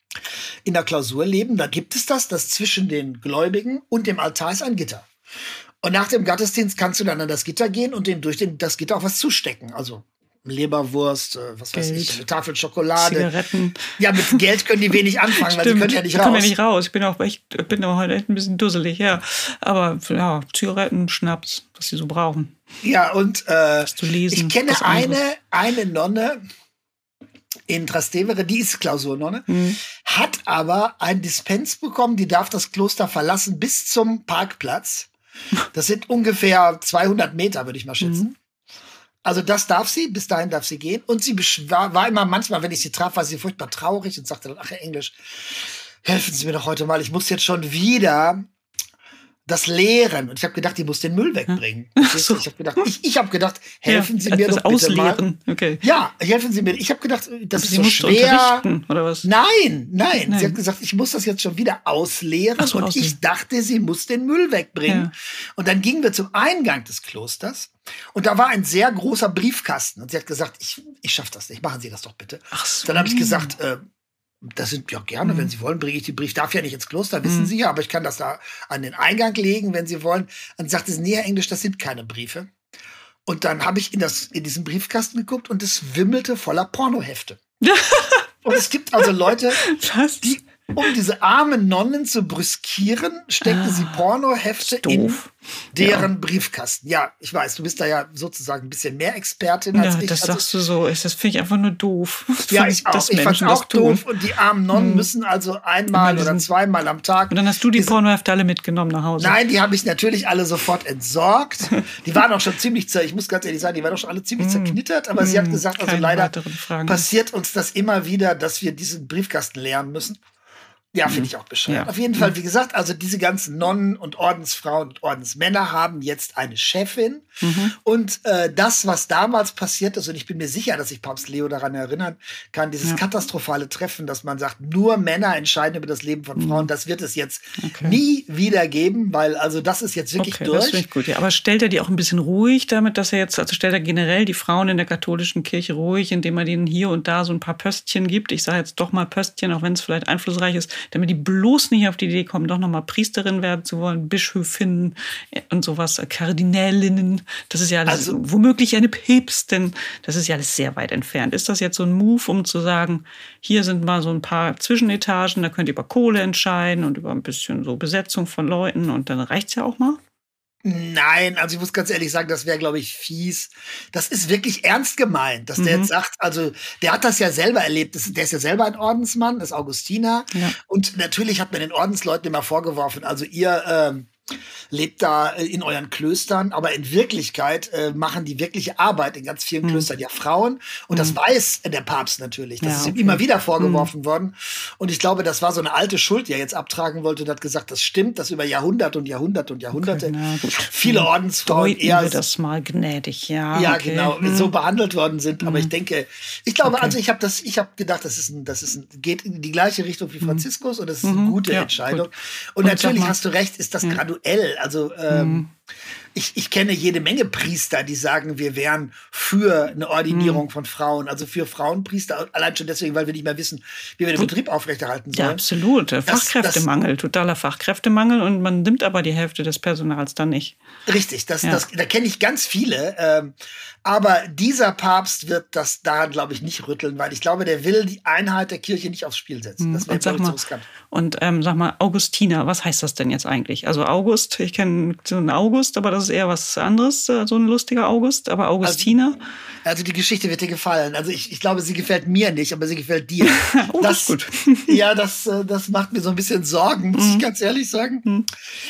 in der Klausur leben, da gibt es das, dass zwischen den Gläubigen und dem Altar ist ein Gitter. Und nach dem Gottesdienst kannst du dann an das Gitter gehen und dem durch den, das Gitter auch was zustecken. Also Leberwurst, äh, was weiß Geld. ich, eine Tafel Schokolade. Zigaretten. Ja, mit Geld können die wenig anfangen, weil die können ja nicht die raus. können ja nicht raus. Ich bin auch echt, bin auch heute echt ein bisschen dusselig, ja. Aber ja, Zigaretten, Schnaps, was sie so brauchen. Ja, und äh, zu lesen, ich kenne was anderes. eine, eine Nonne in Trastevere, die ist Klausurnonne, Mhm. hat aber ein Dispens bekommen, die darf das Kloster verlassen bis zum Parkplatz. Das sind ungefähr zweihundert Meter, würde ich mal schätzen. Mhm. Also das darf sie, bis dahin darf sie gehen. Und sie besch- war, war immer manchmal, wenn ich sie traf, war sie furchtbar traurig und sagte dann, ach Herr Englisch, helfen Sie mir doch heute mal, ich muss jetzt schon wieder das leeren. Und ich habe gedacht, die muss den Müll wegbringen. so. Ich habe gedacht, ich, ich habe gedacht, helfen ja, Sie mir das doch bitte mal. ausleeren. Okay. Ja, helfen Sie mir. Ich habe gedacht, das Also ist sie so musste schwer. unterrichten, oder was? Nein, nein, Nein. Sie hat gesagt, ich muss das jetzt schon wieder ausleeren. Ach so, und ausleeren. ich dachte, sie muss den Müll wegbringen. Ja. Und dann gingen wir zum Eingang des Klosters. Und da war ein sehr großer Briefkasten. Und sie hat gesagt, ich, ich schaffe das nicht. Machen Sie das doch bitte. Ach so. Dann habe ich gesagt, äh, das sind ja gerne, Mhm. wenn Sie wollen, bringe ich die Brief. Darf ja nicht ins Kloster, wissen Sie ja, aber ich kann das da an den Eingang legen, wenn Sie wollen. Dann sagte sie, nee, Herr Englisch, das sind keine Briefe. Und dann habe ich in, das, in diesen Briefkasten geguckt und es wimmelte voller Pornohefte. Und es gibt also Leute, Was? die, um diese armen Nonnen zu brüskieren, steckte Ah, sie Pornohefte ist in doof. deren Briefkasten. Ja, ich weiß, du bist da ja sozusagen ein bisschen mehr Expertin als Ja, ich. das Also, sagst du so. Das finde ich einfach nur doof. ja, Finde ich auch. dass Ich fand's Menschen auch das tun. doof. Und die armen Nonnen Hm. müssen also einmal Immer oder diesen- zweimal am Tag. Und dann hast du die diese- Pornohefte alle mitgenommen nach Hause. Nein, die habe ich natürlich alle sofort entsorgt. Die waren auch schon ziemlich, zer ich muss ganz ehrlich sagen, die waren auch schon alle ziemlich zerknittert. Aber sie hat gesagt, also Keine leider weiteren Fragen. passiert uns das immer wieder, dass wir diesen Briefkasten leeren müssen. Ja, finde ich auch bescheuert. Ja. Auf jeden Fall, wie gesagt, also diese ganzen Nonnen und Ordensfrauen und Ordensmänner haben jetzt eine Chefin. Mhm. Und äh, das, was damals passiert ist, und ich bin mir sicher, dass sich Papst Leo daran erinnern kann, dieses Ja. katastrophale Treffen, dass man sagt, nur Männer entscheiden über das Leben von Frauen, das wird es jetzt Okay. nie wieder geben, weil also das ist jetzt wirklich Okay, das finde durch. ich gut. Ja, aber stellt er die auch ein bisschen ruhig damit, dass er jetzt, also stellt er generell die Frauen in der katholischen Kirche ruhig, indem er denen hier und da so ein paar Pöstchen gibt. Ich sage jetzt doch mal Pöstchen, auch wenn es vielleicht einflussreich ist, damit die bloß nicht auf die Idee kommen, doch nochmal Priesterin werden zu wollen, Bischöfinnen und sowas, Kardinälinnen. Das ist ja alles, Also- womöglich eine Päpstin. Das ist ja alles sehr weit entfernt. Ist das jetzt so ein Move, um zu sagen, hier sind mal so ein paar Zwischenetagen, da könnt ihr über Kohle entscheiden und über ein bisschen so Besetzung von Leuten und dann reicht's ja auch mal? Nein, also ich muss ganz ehrlich sagen, das wäre, glaube ich, fies. Das ist wirklich ernst gemeint, dass der Mhm. jetzt sagt, also der hat das ja selber erlebt. Das, der ist ja selber ein Ordensmann, ist Augustiner. Ja. Und natürlich hat man den Ordensleuten immer vorgeworfen, also ihr ähm, lebt da äh, in euren Klöstern, aber in Wirklichkeit äh, machen die wirkliche Arbeit in ganz vielen Mhm. Klöstern ja Frauen. Und das weiß der Papst natürlich. Das Ja, ist ihm okay. immer wieder vorgeworfen worden. Und ich glaube, das war so eine alte Schuld, die er jetzt abtragen wollte und hat gesagt, das stimmt, dass über Jahrhunderte und Jahrhunderte und Jahrhunderte Okay, na gut. viele Ordensfrauen Deuten eher wir das mal gnädig, ja. ja, okay. genau, Hm. so behandelt worden sind. Aber ich denke, ich glaube, Okay. also ich habe das, ich habe gedacht, das ist ein, das ist ein, geht in die gleiche Richtung wie Franziskus und das ist eine Mhm. gute Ja, Entscheidung. gut. Und, Und natürlich sag mal- hast du recht, ist das Ja. graduell. Also ähm, ich, ich kenne jede Menge Priester, die sagen, wir wären für eine Ordinierung Mhm. von Frauen, also für Frauenpriester, allein schon deswegen, weil wir nicht mehr wissen, wie wir den Betrieb aufrechterhalten Ja, sollen. absolut. Fachkräftemangel, totaler Fachkräftemangel und man nimmt aber die Hälfte des Personals dann nicht. Richtig, das, Ja. das, da kenne ich ganz viele. Ähm, aber dieser Papst wird das daran, glaube ich, nicht rütteln, weil ich glaube, der will die Einheit der Kirche nicht aufs Spiel setzen. Das wäre, Und sag glaube ich, zu mal, riskant. und ähm, sag mal, Augustiner, was heißt das denn jetzt eigentlich? Also August, ich kenne so einen August, aber das ist eher was anderes, äh, so ein lustiger August, aber Augustiner. Also die Geschichte wird dir gefallen. Also ich, ich glaube, sie gefällt mir nicht, aber sie gefällt dir. Oh, das ist gut. Ja, das, äh, das macht mir so ein bisschen Sorgen, muss ich ganz ehrlich sagen.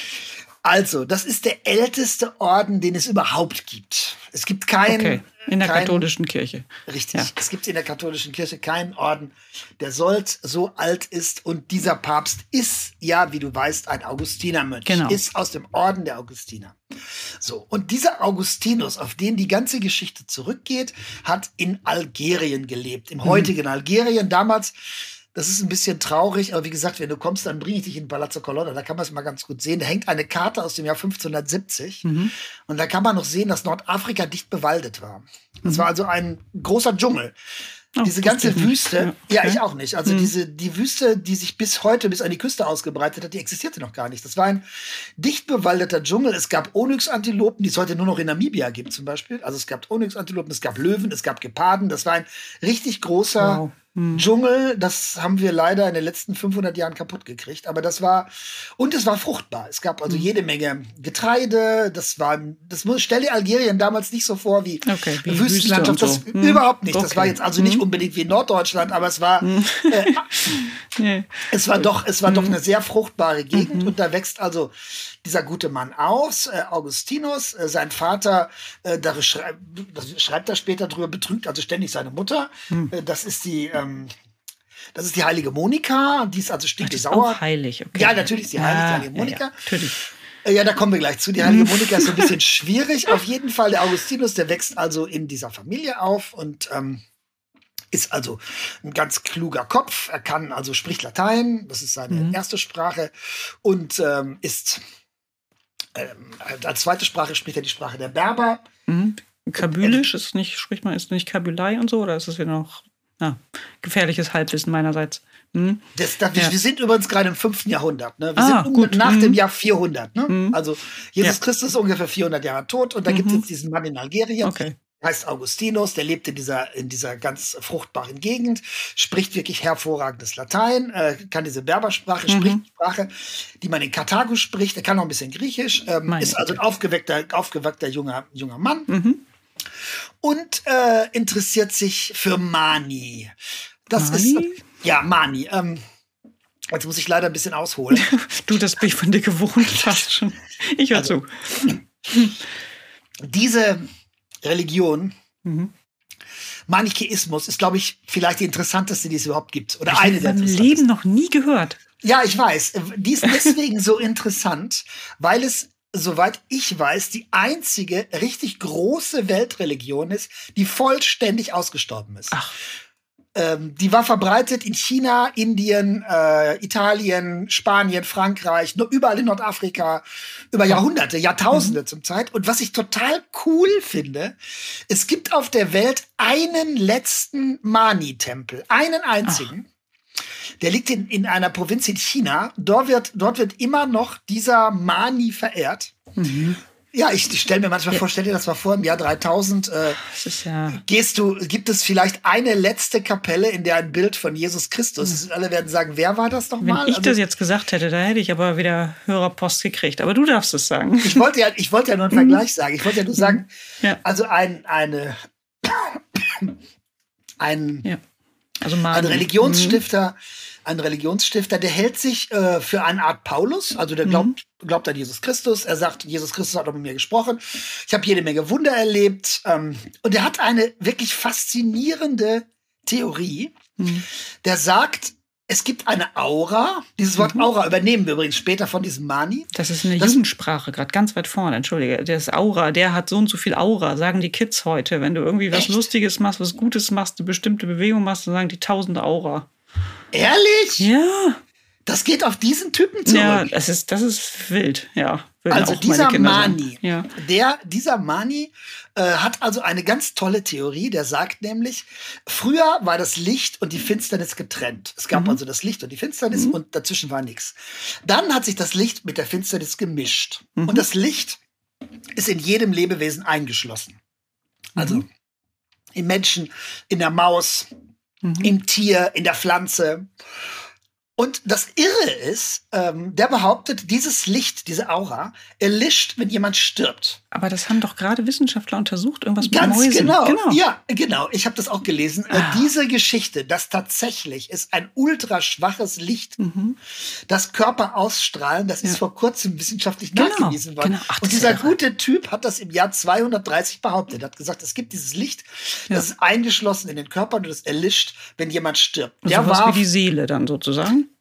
Also, das ist der älteste Orden, den es überhaupt gibt. Es gibt keinen. Okay, in der kein, katholischen Kirche. Richtig. Ja. Es gibt in der katholischen Kirche keinen Orden, der sollt so alt ist. Und dieser Papst ist, ja, wie du weißt, ein Augustinermönch. Genau. Ist aus dem Orden der Augustiner. So. Und dieser Augustinus, auf den die ganze Geschichte zurückgeht, hat in Algerien gelebt. Im heutigen Algerien. Damals, das ist ein bisschen traurig, aber wie gesagt, wenn du kommst, dann bringe ich dich in Palazzo Colonna. Da kann man es mal ganz gut sehen. Da hängt eine Karte aus dem Jahr fünfzehnhundertsiebzig. Mhm. Und da kann man noch sehen, dass Nordafrika dicht bewaldet war. Das war also ein großer Dschungel. Oh, diese ganze wusste ich nicht. Wüste, Ja, ja, okay. ich auch nicht. Also Hm. diese, die Wüste, die sich bis heute bis an die Küste ausgebreitet hat, die existierte noch gar nicht. Das war ein dicht bewaldeter Dschungel. Es gab Onyx-Antilopen, die es heute nur noch in Namibia gibt zum Beispiel. Also es gab Onyx-Antilopen, es gab Löwen, es gab Geparden. Das war ein richtig großer Wow. Hm. Dschungel. Das haben wir leider in den letzten fünfhundert Jahren kaputt gekriegt. Aber das war, und es war fruchtbar. Es gab also jede Menge Getreide. Das war, das muss, stell dir Algerien damals nicht so vor wie, Okay, wie Wüstenlandschaft. Wüste und Das so. Hm. überhaupt nicht. Das Okay. war jetzt also nicht Hm. unbedingt wie Norddeutschland, aber es war, äh, Nee. es war doch, es war doch Mhm. eine sehr fruchtbare Gegend. Und da wächst also dieser gute Mann aus, äh, Augustinus. Äh, sein Vater, äh, da schrei das schreibt er später drüber, betrügt also ständig seine Mutter. Mhm. Äh, das ist die, ähm, das ist die heilige Monika. Die ist also Ach, die ist stinkesauer. auch heilig, okay. Ja, natürlich ist die heilig, die heilige Ja, Monika. ja, natürlich. Äh, Ja, da kommen wir gleich zu. Die heilige Monika ist so ein bisschen schwierig. Auf jeden Fall, der Augustinus, der wächst also in dieser Familie auf und ähm, ist also ein ganz kluger Kopf. Er kann also spricht Latein, das ist seine Mhm. erste Sprache und ähm, ist ähm, als zweite Sprache spricht er die Sprache der Berber. Mhm. Kabylisch ist nicht, spricht man, ist nicht Kabylei und so, oder ist das wieder noch ah, gefährliches Halbwissen meinerseits? Mhm. Das, das, wir, Ja. wir sind übrigens gerade im fünften Jahrhundert. Ne? Wir Ah, sind gut. nach Mhm. dem Jahr vierhundert. Ne? Mhm. Also Jesus Ja. Christus ist ungefähr vierhundert Jahre tot und da gibt es Mhm. jetzt diesen Mann in Algerien. Okay. Heißt Augustinus, der lebt in dieser, in dieser ganz fruchtbaren Gegend, spricht wirklich hervorragendes Latein, äh, kann diese Berbersprache, Mhm. spricht die Sprache, die man in Karthago spricht, er kann noch ein bisschen Griechisch, ähm, Meine ist also ein Güte. aufgeweckter, aufgeweckter junger, junger Mann Mhm. und äh, interessiert sich für Mani. Das Mani? ist, ja, Mani. Ähm, jetzt muss ich leider ein bisschen ausholen. Du, das bin ich von dir gewohnt, fast schon. Ich höre Also, zu. Diese Religion, Mhm. Manichäismus, ist, glaube ich, vielleicht die interessanteste, die es überhaupt gibt. Oder Ich eine habe der in meinem interessantesten. Leben noch nie gehört. Ja, ich weiß. Die ist deswegen so interessant, weil es, soweit ich weiß, die einzige richtig große Weltreligion ist, die vollständig ausgestorben ist. Ach. Ähm, die war verbreitet in China, Indien, äh, Italien, Spanien, Frankreich, nur überall in Nordafrika, über Jahrhunderte, Jahrtausende zum Zeit. Und was ich total cool finde, es gibt auf der Welt einen letzten Mani-Tempel, einen einzigen. Der liegt in, in einer Provinz in China. Dort wird, dort wird immer noch dieser Mani verehrt. Mhm. Ja, ich, ich stelle mir manchmal vor, stell dir das mal vor, im Jahr dreitausend äh, Das ist ja. gehst du, gibt es vielleicht eine letzte Kapelle, in der ein Bild von Jesus Christus ist. Alle werden sagen, wer war das noch Wenn mal? ich Also, das jetzt gesagt hätte, da hätte ich aber wieder Hörerpost gekriegt. Aber du darfst es sagen. ich wollte ja, ich wollte ja nur einen Vergleich sagen. Ich wollte ja nur sagen, Ja. also ein, eine, ein, Ja. Also ein Mani. Religionsstifter, ein Religionsstifter, der hält sich äh, für eine Art Paulus, also der glaubt, glaubt an Jesus Christus. Er sagt, Jesus Christus hat auch mit mir gesprochen. Ich habe jede Menge Wunder erlebt. Ähm, und er hat eine wirklich faszinierende Theorie. Mhm. Der sagt, es gibt eine Aura. Dieses Wort Aura übernehmen wir übrigens später von diesem Mani. Das ist eine Das- Jugendsprache, gerade ganz weit vorne, entschuldige. Der ist Aura, der hat so und so viel Aura, sagen die Kids heute. Wenn du irgendwie was Echt? Lustiges machst, was Gutes machst, eine bestimmte Bewegung machst, dann sagen die tausende Aura. Ehrlich? Ja, Das geht auf diesen Typen zurück. ja, das ist, das ist wild, ja. Würden Also auch meine dieser Kinder Mani, sagen. Ja. der, dieser Mani äh, hat also eine ganz tolle Theorie. Der sagt nämlich, früher war das Licht und die Finsternis getrennt. Es gab Mhm. also das Licht und die Finsternis und dazwischen war nichts. Dann hat sich das Licht mit der Finsternis gemischt. Mhm. Und das Licht ist in jedem Lebewesen eingeschlossen. Also Mhm. im Menschen, in der Maus, Mhm. im Tier, in der Pflanze. Und das Irre ist, ähm, der behauptet, dieses Licht, diese Aura, erlischt, wenn jemand stirbt. Aber das haben doch gerade Wissenschaftler untersucht, irgendwas mit Ganz Mäusen. genau. Ja, genau. Ich habe das auch gelesen. Äh, Ah. diese Geschichte, dass tatsächlich ist ein ultraschwaches Licht, Mhm. das Körper ausstrahlen, das ist Ja. vor kurzem wissenschaftlich Genau, nachgewiesen worden. genau. Ach, das Und ist dieser irre. gute Typ hat das im Jahr zweihundertdreißig behauptet. Er hat gesagt, es gibt dieses Licht, Ja. das ist eingeschlossen in den Körper und das erlischt, wenn jemand stirbt. Der Sowas war wie die Seele dann sozusagen.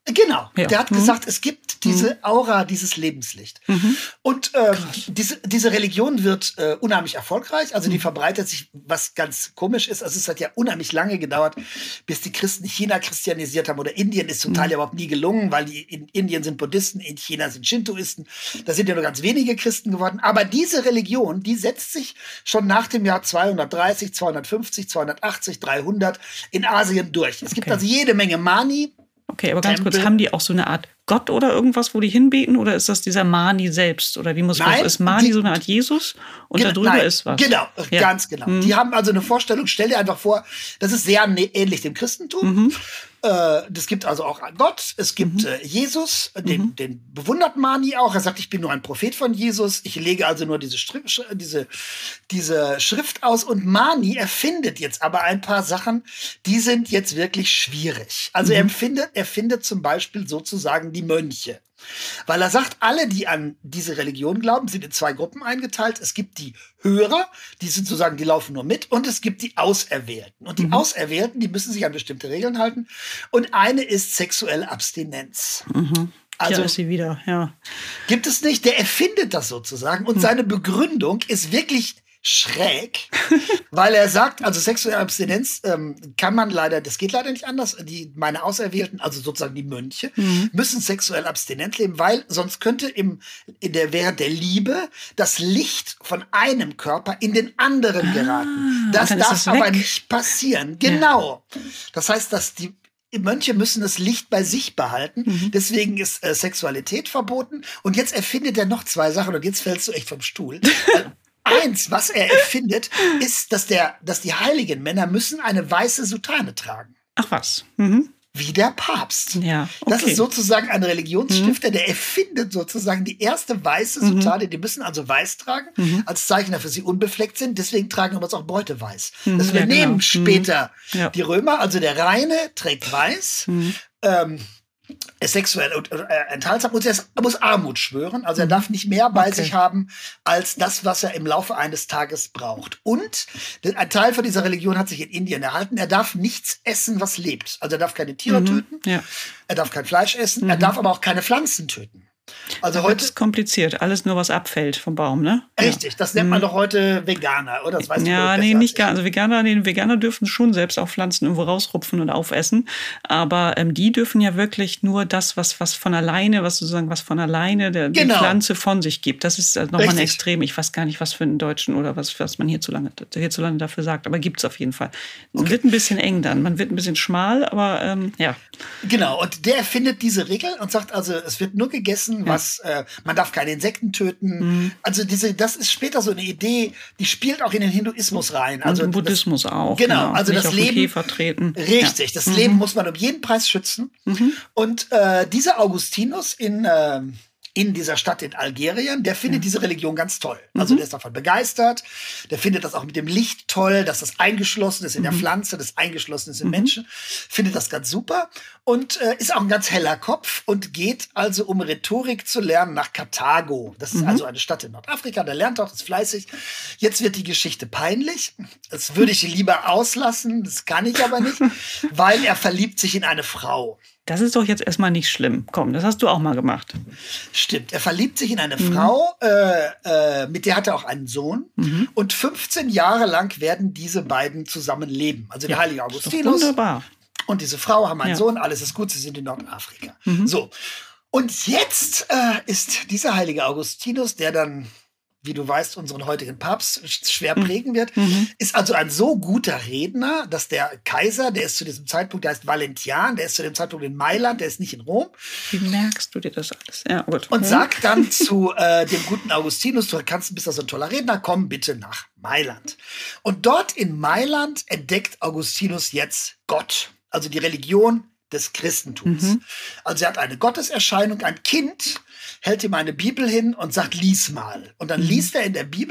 Genau, Ja. der hat Mhm. gesagt, es gibt diese Aura, dieses Lebenslicht. Mhm. Und ähm, diese, diese Religion wird äh, unheimlich erfolgreich, also die verbreitet sich, was ganz komisch ist. Also es hat ja unheimlich lange gedauert, bis die Christen China christianisiert haben oder Indien, ist zum Teil ja überhaupt nie gelungen, weil die in Indien sind Buddhisten, in China sind Shintoisten. Da sind ja nur ganz wenige Christen geworden. Aber diese Religion, die setzt sich schon nach dem Jahr zweihundertdreißig, zweihundertfünfzig, zweihundertachtzig, dreihundert in Asien durch. Es gibt Okay. also jede Menge Mani. Okay, aber ganz kurz, Tempel. haben die auch so eine Art Gott oder irgendwas, wo die hinbeten? Oder ist das dieser Mani selbst? Oder wie muss man Nein, das? Ist Mani die- so eine Art Jesus und Genau, da drüber nein, ist was? Genau, Ja. ganz genau. Mhm. Die haben also eine Vorstellung, stell dir einfach vor, das ist sehr ne- ähnlich dem Christentum. Mhm. Äh, das gibt also auch einen Gott, es gibt äh, Jesus, den, Mhm. den bewundert Mani auch. Er sagt, ich bin nur ein Prophet von Jesus, ich lege also nur diese, Stri Sch diese, diese Schrift aus. Und Mani erfindet jetzt aber ein paar Sachen, die sind jetzt wirklich schwierig. Also er, empfindet, er findet zum Beispiel sozusagen die Mönche. Weil er sagt, alle, die an diese Religion glauben, sind in zwei Gruppen eingeteilt. Es gibt die Hörer, die sind sozusagen, die laufen nur mit, und es gibt die Auserwählten. Und die Auserwählten, die müssen sich an bestimmte Regeln halten. Und eine ist sexuelle Abstinenz. Mhm. Also ja, ist sie wieder, ja. gibt es nicht, der erfindet das sozusagen. Und seine Begründung ist wirklich schräg, weil er sagt, also sexuelle Abstinenz ähm, kann man leider, das geht leider nicht anders. Die, meine Auserwählten, also sozusagen die Mönche, Mhm. müssen sexuell abstinent leben, weil sonst könnte im, in der, während der Liebe das Licht von einem Körper in den anderen geraten. Das und dann ist darf es aber weg. nicht passieren. Genau. Das heißt, dass die Mönche müssen das Licht bei sich behalten. Mhm. Deswegen ist äh, Sexualität verboten. Und jetzt erfindet er noch zwei Sachen und jetzt fällst du echt vom Stuhl. Also, eins, was er erfindet, ist, dass, der, dass die heiligen Männer müssen eine weiße Soutane tragen. Ach was. Mhm. Wie der Papst. Ja, Das okay. ist sozusagen ein Religionsstifter, der erfindet sozusagen die erste weiße Soutane. Die müssen also weiß tragen, als Zeichen dafür, dass sie unbefleckt sind. Deswegen tragen aber auch Bräute weiß. Mhm, Das ja, übernehmen genau. Mhm. später Ja. die Römer. Also der Reine trägt weiß. Ähm, ist sexuell und, äh, enthaltsam und er muss Armut schwören. Also er darf nicht mehr bei Okay. sich haben als das, was er im Laufe eines Tages braucht. Und ein Teil von dieser Religion hat sich in Indien erhalten. Er darf nichts essen, was lebt. Also er darf keine Tiere töten. Ja. Er darf kein Fleisch essen. Er darf aber auch keine Pflanzen töten. Also Heute heute ist kompliziert. Alles nur, was abfällt vom Baum, ne? richtig. Das nennt man doch heute Veganer, oder? Das weißt du Ja, wohl nee, besser nicht als gar. Also Veganer, nee, Veganer dürfen schon selbst auch Pflanzen irgendwo rausrupfen und aufessen. Aber ähm, die dürfen ja wirklich nur das, was, was von alleine, was sozusagen, was von alleine der, Genau. die Pflanze von sich gibt. Das ist äh, nochmal ein Richtig. Extrem. Ich weiß gar nicht, was für einen Deutschen oder was, was man hierzulande, hierzulande dafür sagt. Aber gibt's auf jeden Fall. Man wird ein bisschen eng dann. Man wird ein bisschen schmal, aber ähm, ja. ich. Genau. Und der erfindet diese Regel und sagt also, es wird nur gegessen, was äh, man darf keine Insekten töten. Mhm. Also diese, das ist später so eine Idee, die spielt auch in den Hinduismus rein. Also Und im das- Buddhismus auch. Genau, also Nicht das auf dem Leben- Käfer treten. Richtig, das Leben muss man um jeden Preis schützen. Und äh, dieser Augustinus in, äh, in dieser Stadt in Algerien, der findet diese Religion ganz toll. Also der ist davon begeistert. Der findet das auch mit dem Licht toll, dass das eingeschlossen ist in der Pflanze, das eingeschlossen ist im Menschen. Findet das ganz super und äh, ist auch ein ganz heller Kopf und geht also, um Rhetorik zu lernen, nach Karthago. Das ist also eine Stadt in Nordafrika. Der lernt auch, ist fleißig. Jetzt wird die Geschichte peinlich. Das würde ich lieber auslassen. Das kann ich aber nicht, weil er verliebt sich in eine Frau. Das ist doch jetzt erstmal nicht schlimm. Komm, das hast du auch mal gemacht. Stimmt, er verliebt sich in eine Frau, äh, äh, mit der hat er auch einen Sohn. Und fünfzehn Jahre lang werden diese beiden zusammen leben. Also der heilige Ist doch Augustinus wunderbar. und diese Frau haben einen Ja. Sohn, alles ist gut, sie sind in Nordafrika. So. Und jetzt äh, ist dieser heilige Augustinus, der dann, wie du weißt, unseren heutigen Papst sch- schwer prägen wird, ist also ein so guter Redner, dass der Kaiser, der ist zu diesem Zeitpunkt, der heißt Valentian, der ist zu dem Zeitpunkt in Mailand, der ist nicht in Rom, Wie merkst du dir das alles? Ja, gut. und Hm? sagt dann zu äh, dem guten Augustinus, du kannst, bist ja so ein toller Redner, komm bitte nach Mailand. Und dort in Mailand entdeckt Augustinus jetzt Gott, also die Religion des Christentums. Also er hat eine Gotteserscheinung, ein Kind hält ihm eine Bibel hin und sagt, lies mal. Und dann liest er in der Bibel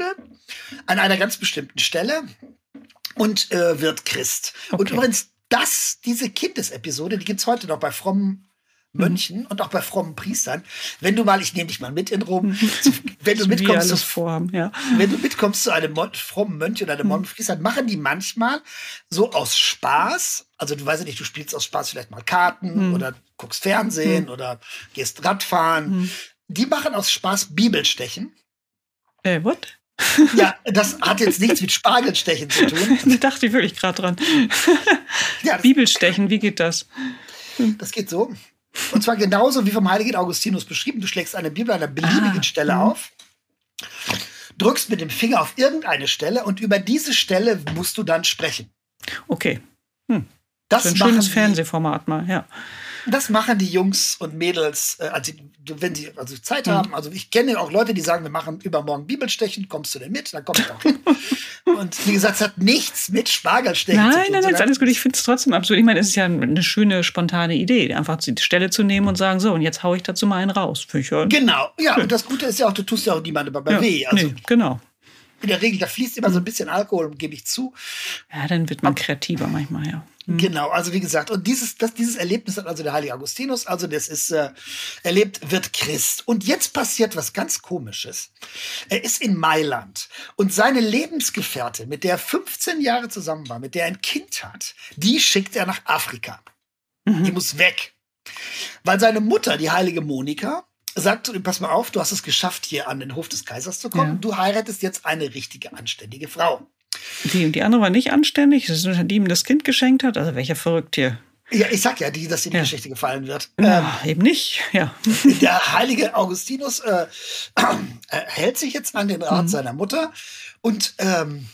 an einer ganz bestimmten Stelle und äh, wird Christ. Und Okay. übrigens, das, diese Kindesepisode, die gibt's heute noch bei frommen Mönchen und auch bei frommen Priestern, wenn du mal, ich nehme dich mal mit in Rom, zu, wenn du mitkommst, alles vorhaben, ja. wenn du mitkommst zu einem Mon- frommen Mönch oder einem frommen Priester, machen die manchmal so aus Spaß, also du weißt ja nicht, du spielst aus Spaß vielleicht mal Karten Mhm. oder guckst Fernsehen Mhm. oder gehst Radfahren. Mhm. Die machen aus Spaß Bibelstechen. Äh, what? Ja, das hat jetzt nichts mit Spargelstechen zu tun. Da dachte ich wirklich gerade dran. Ja, das, Bibelstechen, wie geht das? das geht so. Und zwar genauso wie vom heiligen Augustinus beschrieben. Du schlägst eine Bibel an einer beliebigen Ah, Stelle mhm. auf, drückst mit dem Finger auf irgendeine Stelle und über diese Stelle musst du dann sprechen. Okay. Das, So ein machen schönes die, Fernsehformat mal, ja. das machen die Jungs und Mädels, äh, also, wenn sie also Zeit Mhm. haben. Also ich kenne auch Leute, die sagen, wir machen übermorgen Bibelstechen, kommst du denn mit? Dann komm ich auch hin. Und wie gesagt, es hat nichts mit Spargelstechen zu Nein, tun. nein, nein, ist sondern- alles gut. Ich finde es trotzdem absurd. Ich meine, es ist ja eine schöne, spontane Idee, einfach die Stelle zu nehmen und sagen, so, und jetzt hau ich dazu mal einen raus. Finde ich ja, Genau, ja, Schön. und das Gute ist ja auch, du tust ja auch niemandem dabei ja, weh. Also nee, genau. in der Regel, da fließt immer so ein bisschen Alkohol, gebe ich zu. Ja, dann wird man kreativer manchmal, ja. Mhm. Genau, also wie gesagt, und dieses, das, dieses Erlebnis hat also der heilige Augustinus, also das ist äh, erlebt, wird Christ. Und jetzt passiert was ganz Komisches. Er ist in Mailand und seine Lebensgefährtin, mit der er fünfzehn Jahre zusammen war, mit der er ein Kind hat, die schickt er nach Afrika. Mhm. Die muss weg. Weil seine Mutter, die heilige Monika, sagt zu ihm, pass mal auf, du hast es geschafft, hier an den Hof des Kaisers zu kommen. Ja. Du heiratest jetzt eine richtige, anständige Frau. Die, und die andere war nicht anständig, das ist die ihm das Kind geschenkt hat. Also welcher verrückt hier. Ja, ich sag ja, die, dass dir die Ja. Geschichte gefallen wird. Ähm, Ja, eben nicht, ja. Der heilige Augustinus äh, äh, hält sich jetzt an den Rat Mhm. seiner Mutter und ähm,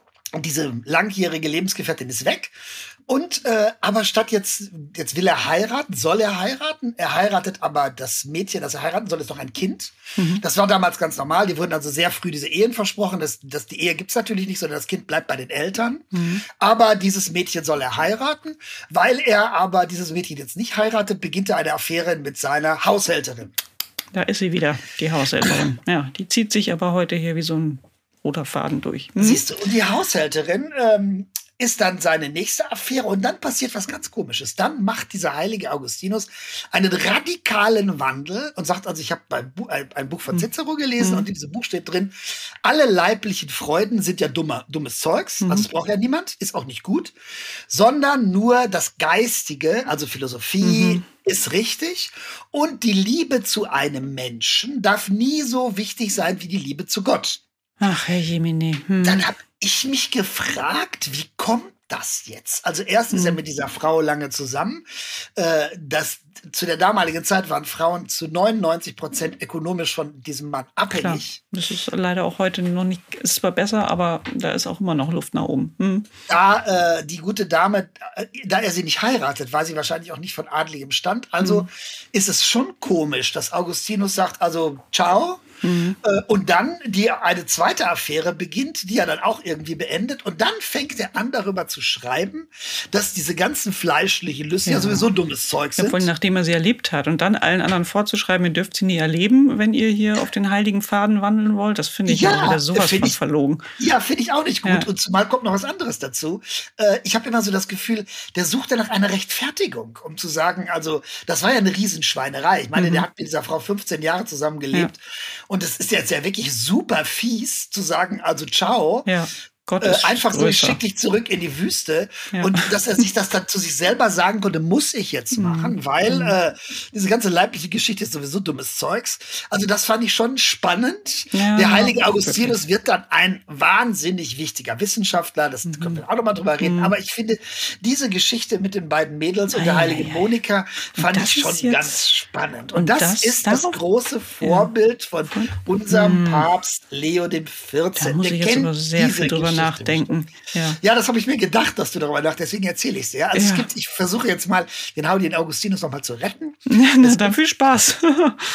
diese langjährige Lebensgefährtin ist weg. Und äh, aber statt jetzt, jetzt will er heiraten, soll er heiraten. Er heiratet aber das Mädchen, das er heiraten soll, ist noch ein Kind. Mhm. Das war damals ganz normal. Die wurden also sehr früh diese Ehen versprochen. Das, das, die Ehe gibt's natürlich nicht, sondern das Kind bleibt bei den Eltern. Mhm. Aber dieses Mädchen soll er heiraten. Weil er aber dieses Mädchen jetzt nicht heiratet, beginnt er eine Affäre mit seiner Haushälterin. Da ist sie wieder, die Haushälterin. Ja, die zieht sich aber heute hier wie so ein roter Faden durch. Hm? Siehst du, und die Haushälterin ähm, ist dann seine nächste Affäre und dann passiert was ganz Komisches. Dann macht dieser heilige Augustinus einen radikalen Wandel und sagt, also ich habe ein, Bu ein, ein Buch von Cicero gelesen Mhm. und in diesem Buch steht drin, alle leiblichen Freuden sind ja dummer, dummes Zeugs, Mhm. also es braucht ja niemand, ist auch nicht gut, sondern nur das Geistige, also Philosophie, Mhm. ist richtig und die Liebe zu einem Menschen darf nie so wichtig sein wie die Liebe zu Gott. Ach, Herr Jemine. Hm. Dann habe ich mich gefragt, wie kommt das jetzt? Also erst ist er Mhm. mit dieser Frau lange zusammen. Äh, das, zu der damaligen Zeit waren Frauen zu neunundneunzig Prozent ökonomisch von diesem Mann Klar, abhängig. das ist leider auch heute noch nicht, ist zwar besser, aber da ist auch immer noch Luft nach oben. Hm. Da äh, die gute Dame, äh, da er sie nicht heiratet, war sie wahrscheinlich auch nicht von adligem Stand. Also Mhm. ist es schon komisch, dass Augustinus sagt, also ciao. Mhm. Äh, und dann die eine zweite Affäre beginnt, die er dann auch irgendwie beendet. Und dann fängt er an, darüber zu schreiben, dass diese ganzen fleischlichen Lüste ja, Ja. sowieso dummes Zeug Ja, sind. vor allem nachdem er sie erlebt hat und dann allen anderen vorzuschreiben, ihr dürft sie nie erleben, wenn ihr hier auf den heiligen Pfaden wandeln wollt, das finde ich Ja, auch wieder sowas find von ich- verlogen. Ja, finde ich auch nicht gut. Ja. Und zumal kommt noch was anderes dazu. Äh, ich habe immer so das Gefühl, der sucht ja nach einer Rechtfertigung, um zu sagen, also das war ja eine Riesenschweinerei. Ich meine, Mhm. der hat mit dieser Frau fünfzehn Jahre zusammengelebt. Und es ist jetzt ja wirklich super fies zu sagen, also ciao. Ja, Gott Äh, ist einfach so, ich größer. schick dich zurück in die Wüste. Ja. Und dass er sich das dann zu sich selber sagen konnte, muss ich jetzt machen, Mhm. weil Mhm. äh, diese ganze leibliche Geschichte ist sowieso dummes Zeugs. Also das fand ich schon spannend. Ja, Der heilige wirklich. Augustinus wird dann ein wahnsinnig wichtiger Wissenschaftler, das können wir auch noch mal drüber reden. Mhm. Aber ich finde, diese Geschichte mit den beiden Mädels und Ei, der heiligen ei, ei. Monika fand das ich schon ist jetzt- ganz spannend. Und, und das, das- ist das darauf- große Vorbild von unserem Papst Leo dem Da vierzehnten. muss Der ich jetzt kennt aber sehr diese viel drüber Geschichte nachdenken. Ja. ja, das habe ich mir gedacht, dass du darüber nachdenkst. Deswegen erzähle ich es dir. Also Ja. es gibt, ich versuche jetzt mal den heiligen Augustinus noch mal zu retten. Na, dann viel Spaß.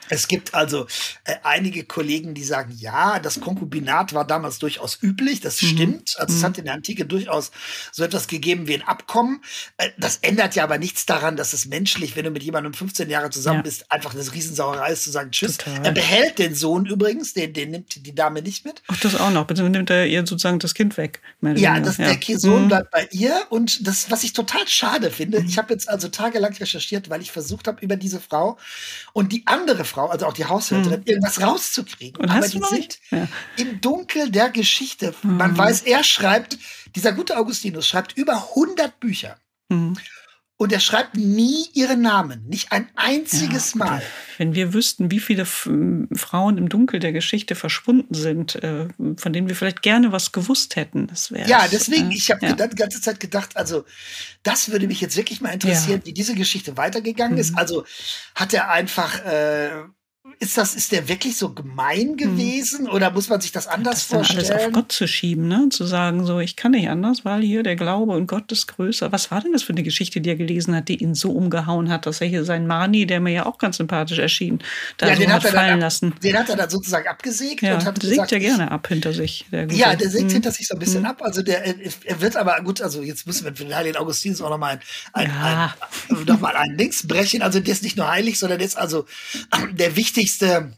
Es gibt also äh, einige Kollegen, die sagen, ja, das Konkubinat war damals durchaus üblich, das Mhm. stimmt. Also es Mhm. hat in der Antike durchaus so etwas gegeben wie ein Abkommen. Äh, das ändert ja aber nichts daran, dass es menschlich, wenn du mit jemandem fünfzehn Jahre zusammen Ja. bist, einfach eine Riesensauerei ist zu sagen Tschüss. Total. Er behält den Sohn übrigens, den, den nimmt die Dame nicht mit. Ach, das auch noch. Bitte nimmt er ihr sozusagen das Kind weg. mehr oder Ja, weniger. das, der Ki- Sohn Mhm. bleibt bei ihr und das, was ich total schade finde, ich habe jetzt also tagelang recherchiert, weil ich versucht habe, über diese Frau und die andere Frau, also auch die Haushälterin, irgendwas rauszukriegen. Und Aber hast die du noch sind nicht? Ja. im Dunkel der Geschichte. Man weiß, er schreibt, dieser gute Augustinus schreibt über hundert Bücher. Mhm. Und er schreibt nie ihren Namen, nicht ein einziges Ja, gut, Mal. Wenn wir wüssten, wie viele F Frauen im Dunkel der Geschichte verschwunden sind, äh, von denen wir vielleicht gerne was gewusst hätten, das wäre Ja, deswegen, äh, ich habe ja. die ganze Zeit gedacht, also das würde mich jetzt wirklich mal interessieren, wie diese Geschichte weitergegangen Mhm. ist. Also hat er einfach, äh, ist das, ist der wirklich so gemein gewesen oder muss man sich das anders das dann alles auf vorstellen? Gott zu schieben, ne? Zu sagen, so, ich kann nicht anders, weil hier der Glaube und Gott ist größer. Was war denn das für eine Geschichte, die er gelesen hat, die ihn so umgehauen hat, dass er hier seinen Mani, der mir ja auch ganz sympathisch erschien, da so hat er fallen dann, ab- lassen. den hat er dann sozusagen abgesägt Ja, und hat der gesagt, sägt ja ich- gerne ab hinter sich. Der Gute. Ja, der sägt Mhm. hinter sich so ein bisschen ab. Also der, er wird aber gut, also jetzt müssen wir für den heiligen Augustinus auch nochmal ein, ein, Ja. ein, noch mal ein Links brechen. Also der ist nicht nur heilig, sondern der ist also der wichtigste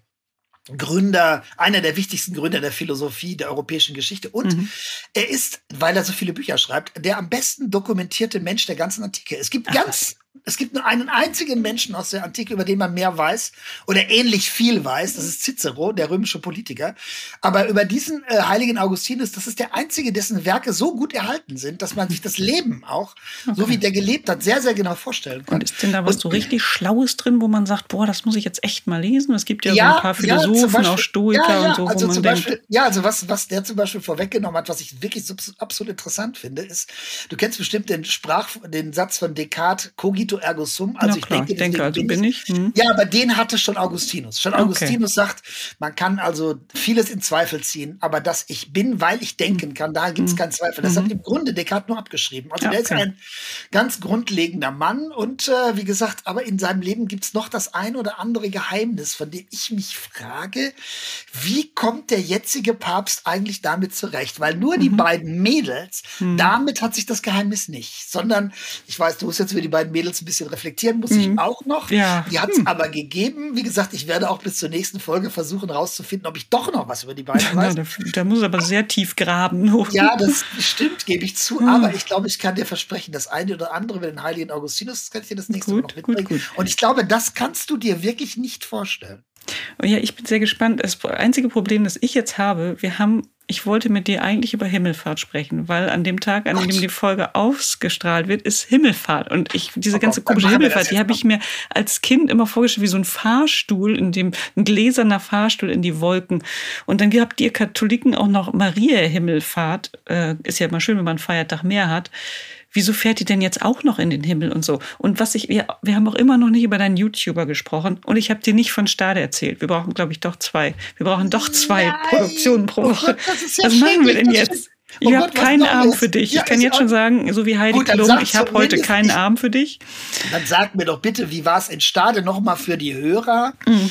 Gründer, einer der wichtigsten Gründer der Philosophie der europäischen Geschichte. Und Mhm. er ist, weil er so viele Bücher schreibt, der am besten dokumentierte Mensch der ganzen Antike. Es gibt Ach, ganz, es gibt nur einen einzigen Menschen aus der Antike, über den man mehr weiß oder ähnlich viel weiß. Das ist Cicero, der römische Politiker. Aber über diesen äh, heiligen Augustinus, das ist der einzige, dessen Werke so gut erhalten sind, dass man sich das Leben auch, so wie der gelebt hat, sehr, sehr genau vorstellen kann. Und ist denn da was Und- so richtig Schlaues drin, wo man sagt, boah, das muss ich jetzt echt mal lesen? Es gibt ja, so ein paar zum Philosophen, Beispiel- auch Stoiker ja, ja, und so, wo also man zum denkt, Beispiel, ja, also was, was der zum Beispiel vorweggenommen hat, was ich wirklich subs- absolut interessant finde, ist, du kennst bestimmt den Sprach, den Satz von Descartes, cogito ergo sum. Also na ich klar, denke, ich denke, deswegen also bin ich. Hm. Ja, aber den hatte schon Augustinus. Schon Okay. Augustinus sagt, man kann also vieles in Zweifel ziehen, aber dass ich bin, weil ich denken kann, da gibt es keinen Zweifel. Das hat im Grunde Descartes nur abgeschrieben. Also Ja, der ist okay. ein ganz grundlegender Mann und äh, wie gesagt, aber in seinem Leben gibt es noch das ein oder andere Geheimnis, von dem ich mich frage, wie kommt der jetzige Papst eigentlich damit zurecht? Weil nur Mhm. die beiden Mädels, damit hat sich das Geheimnis nicht, sondern ich weiß, du musst jetzt über die beiden Mädels ein bisschen reflektieren, muss ich auch noch. Mhm. Ja. Die hat es aber gegeben. Wie gesagt, ich werde auch bis zur nächsten Folge versuchen rauszufinden, ob ich doch noch was über die beiden Na, weiß. da, da muss aber sehr tief graben. Ja, das stimmt, gebe ich zu. Hm. Aber ich glaube, ich kann dir versprechen, das eine oder andere über den heiligen Augustinus, das kann ich dir das nächste Mal Gut, noch gut, mitbringen. gut. Und ich glaube, das kannst du dir wirklich nicht vorstellen. Oh ja, ich bin sehr gespannt. Das einzige Problem, das ich jetzt habe, wir haben, ich wollte mit dir eigentlich über Himmelfahrt sprechen, weil an dem Tag, an Gott. dem die Folge ausgestrahlt wird, ist Himmelfahrt. Und ich, diese Oh ganze Gott, dann komische machen wir das Himmelfahrt, die jetzt habe ich mir als Kind immer vorgestellt, wie so ein Fahrstuhl, in dem, ein gläserner Fahrstuhl in die Wolken. Und dann habt ihr Katholiken auch noch Maria-Himmelfahrt. Äh, ist ja immer schön, wenn man einen Feiertag mehr hat. Wieso fährt die denn jetzt auch noch in den Himmel und so? Und was ich, wir, wir haben auch immer noch nicht über deinen YouTuber gesprochen und ich habe dir nicht von Stade erzählt. Wir brauchen, glaube ich, doch zwei. Wir brauchen doch zwei Nein. Produktionen pro Oh Woche. Gott, das ist ja was machen wir denn schrecklich. jetzt? Oh Ich Gott, habe was keinen machen wir Abend jetzt? für dich. Ja, ich kann ist jetzt auch- schon sagen, so wie Heidi Gut, dann Klum, sag ich habe heute zumindest keinen nicht- Abend für dich. Dann sag mir doch bitte, wie war es in Stade nochmal für die Hörer? Mhm.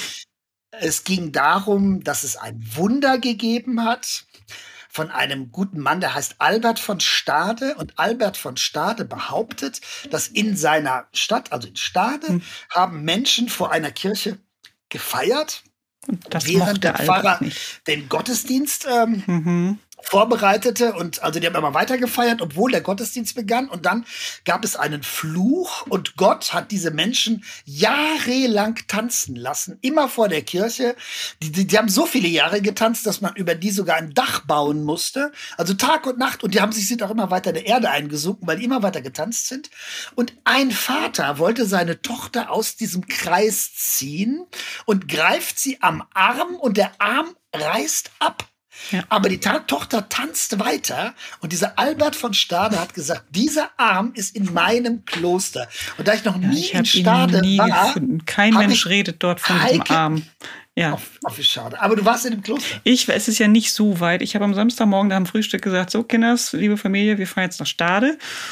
Es ging darum, dass es ein Wunder gegeben hat von einem guten Mann, der heißt Albert von Stade. Und Albert von Stade behauptet, dass in seiner Stadt, also in Stade, Mhm. haben Menschen vor einer Kirche gefeiert, Und das während mochte der Pfarrer Albert nicht. den Gottesdienst ähm, Mhm. vorbereitete und also die haben immer weiter gefeiert, obwohl der Gottesdienst begann und dann gab es einen Fluch und Gott hat diese Menschen jahrelang tanzen lassen, immer vor der Kirche. Die, die, die haben so viele Jahre getanzt, dass man über die sogar ein Dach bauen musste, also Tag und Nacht und die haben sich sind auch immer weiter in der Erde eingesunken, weil die immer weiter getanzt sind und ein Vater wollte seine Tochter aus diesem Kreis ziehen und greift sie am Arm und der Arm reißt ab. Ja. Aber die Ta Tochter tanzt weiter und dieser Albert von Stade hat gesagt, dieser Arm ist in meinem Kloster. Und da ich noch Ja, nie ich in habe Stade ihn nie war, gefunden. Kein hab Mensch ich redet dort von diesem Heike- Arm. Ja. auf, auf wie schade. Aber du warst in dem Kloster. Ich, es ist ja nicht so weit. Ich habe am Samstagmorgen nach dem Frühstück gesagt, so Kinders, liebe Familie, wir fahren jetzt nach Stade.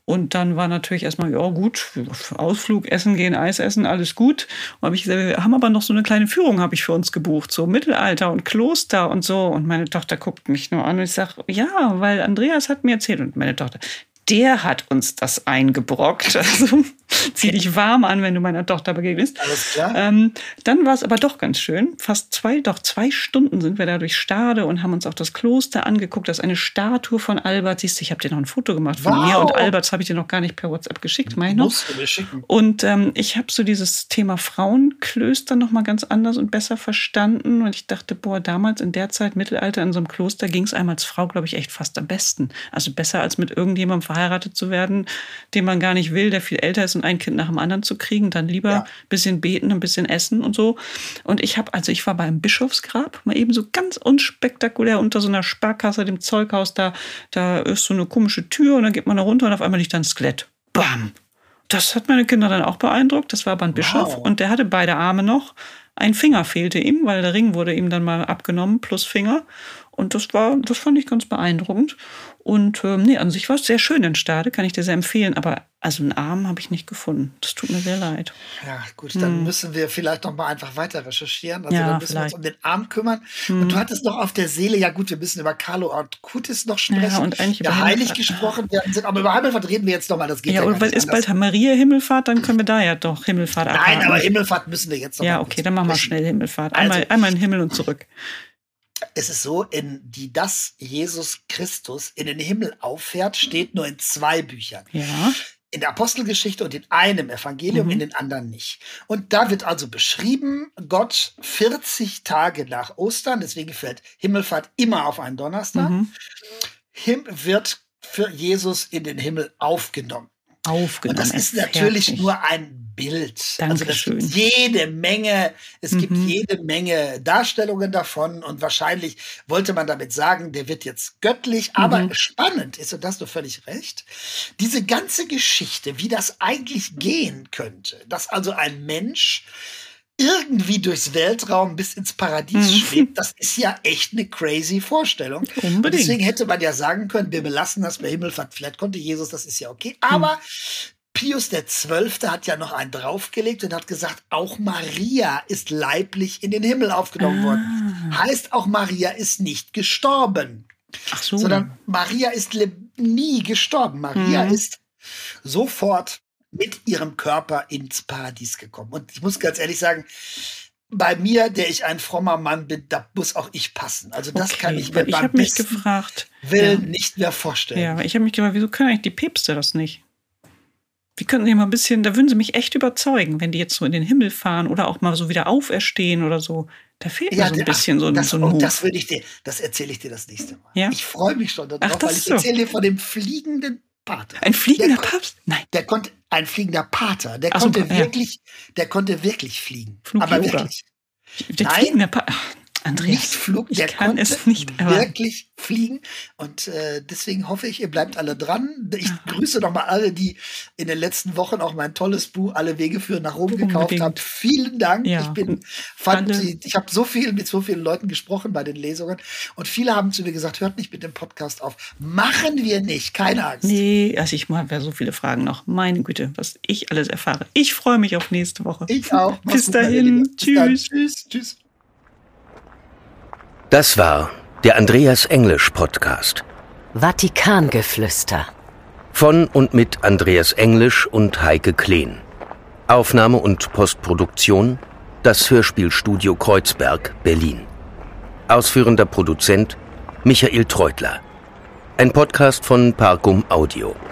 Und dann war natürlich erstmal, ja gut, Ausflug, essen gehen, Eis essen, alles gut. Und habe ich gesagt, wir haben aber noch so eine kleine Führung, habe ich für uns gebucht, so Mittelalter und Kloster und so. Und meine Tochter guckt mich nur an und ich sage, ja, weil Andreas hat mir erzählt. Und meine Tochter, der hat uns das eingebrockt. Also zieh dich warm an, wenn du meiner Tochter begegnest. Alles klar. Ähm, dann war es aber doch ganz schön. Fast zwei, doch zwei Stunden sind wir da durch Stade und haben uns auch das Kloster angeguckt. Das ist eine Statue von Albert. Siehst du, ich habe dir noch ein Foto gemacht von Wow. mir und Albert. Das habe ich dir noch gar nicht per WhatsApp geschickt, meine ich noch. Musst du mir schicken. Und ähm, ich habe so dieses Thema Frauenklöster noch mal ganz anders und besser verstanden. Und ich dachte, boah, damals in der Zeit, Mittelalter, in so einem Kloster ging es einem als Frau, glaube ich, echt fast am besten. Also besser als mit irgendjemandem verheiratet zu werden, den man gar nicht will, der viel älter ist und ein Kind nach dem anderen zu kriegen. Dann lieber Ja. ein bisschen beten, ein bisschen essen und so. Und ich habe, also ich war beim Bischofsgrab, mal eben so ganz unspektakulär unter so einer Sparkasse, dem Zeughaus, da, da ist so eine komische Tür und dann geht man da runter und auf einmal liegt da ein Skelett. Bam! Das hat meine Kinder dann auch beeindruckt. Das war aber ein Bischof Wow. und der hatte beide Arme noch. Ein Finger fehlte ihm, weil der Ring wurde ihm dann mal abgenommen, plus Finger. Und das war, das fand ich ganz beeindruckend. Und ähm, nee, an sich war es sehr schön in Stade, kann ich dir sehr empfehlen. Aber also einen Arm habe ich nicht gefunden. Das tut mir sehr leid. Ja, gut, dann hm. müssen wir vielleicht noch mal einfach weiter recherchieren. Also Ja, dann müssen vielleicht. wir uns um den Arm kümmern. Hm. Und du hattest noch auf der Seele, ja gut, wir müssen über Carlo Acutis noch sprechen. Ja, und eigentlich über der heilig Himmelfahrt. gesprochen werden sind. Aber über Himmelfahrt reden wir jetzt noch mal. Das geht Ja, ja, und gar weil nicht ist anders. bald Maria Himmelfahrt, dann können wir da ja doch Himmelfahrt abhaken. Nein, aber Himmelfahrt müssen wir jetzt noch Ja, mal okay, kurz dann machen wir besprechen. schnell Himmelfahrt. Einmal, Also- einmal in den Himmel und zurück. Es ist so, in die das Jesus Christus in den Himmel auffährt, steht nur in zwei Büchern. Ja. In der Apostelgeschichte und in einem Evangelium, Mhm. in den anderen nicht. Und da wird also beschrieben, Gott vierzig Tage nach Ostern, deswegen fällt Himmelfahrt immer auf einen Donnerstag, Mhm. Him wird für Jesus in den Himmel aufgenommen. Aufgenommen. Und das ist erfährt natürlich sich. nur ein Bild. Also das Dankeschön. gibt jede Menge, es gibt Mhm. jede Menge Darstellungen davon und wahrscheinlich wollte man damit sagen, der wird jetzt göttlich, aber Mhm. spannend ist, und da hast du völlig recht, diese ganze Geschichte, wie das eigentlich gehen könnte, dass also ein Mensch irgendwie durchs Weltraum bis ins Paradies Mhm. schwebt, das ist ja echt eine crazy Vorstellung. Und Unbedingt. deswegen hätte man ja sagen können, wir belassen das bei Himmelfahrt. Vielleicht konnte Jesus, das ist ja okay. Aber Pius der Zwölfte hat ja noch einen draufgelegt und hat gesagt, auch Maria ist leiblich in den Himmel aufgenommen Ah. worden. Heißt, auch Maria ist nicht gestorben, Ach so. sondern Maria ist le- nie gestorben. Maria Mhm. ist sofort mit ihrem Körper ins Paradies gekommen. Und ich muss ganz ehrlich sagen, bei mir, der ich ein frommer Mann bin, da muss auch ich passen. Also das Okay, kann ich mir weil ich beim habe mich besten gefragt. Willen nicht mehr vorstellen. Ja, ich habe mich gefragt, wieso können eigentlich die Päpste das nicht? Wie könnten sie mal ein bisschen, da würden sie mich echt überzeugen, wenn die jetzt so in den Himmel fahren oder auch mal so wieder auferstehen oder so. Da fehlt mir so ein der- bisschen so ein, das, so ein oh, Move. das würde ich dir, das erzähle ich dir das nächste Mal. Ja? Ich freue mich schon darauf, Ach, das weil ich so. erzähle dir von dem fliegenden Pater. Ein fliegender der, Papst? Nein. Der konnte, ein fliegender Pater, der Ach so, konnte ja. wirklich, der konnte wirklich fliegen. Flugyoga. Aber wirklich. Der Nein. fliegende Papst. Andreas, Nicht Flug, ich der kann konnte es nicht erwarten. wirklich fliegen. Und äh, deswegen hoffe ich, ihr bleibt alle dran. Ich grüße nochmal alle, die in den letzten Wochen auch mein tolles Buch Alle Wege führen nach Rom gekauft Unbedingt. haben. Vielen Dank. Ja. Ich bin, fand, Alle- ich habe so viel mit so vielen Leuten gesprochen bei den Lesungen und viele haben zu mir gesagt, hört nicht mit dem Podcast auf. Machen wir nicht, keine Angst. Nee, also ich habe ja so viele Fragen noch. Meine Güte, was ich alles erfahre. Ich freue mich auf nächste Woche. Ich auch. Mach's Bis gut, meine dahin. Liebe. Bis dann. Tschüss. Tschüss. Tschüss. Das war der Andreas Englisch Podcast. Vatikangeflüster. Von und mit Andreas Englisch und Heike Kleen. Aufnahme und Postproduktion das Hörspielstudio Kreuzberg, Berlin. Ausführender Produzent Michael Treutler. Ein Podcast von Parcum Audio.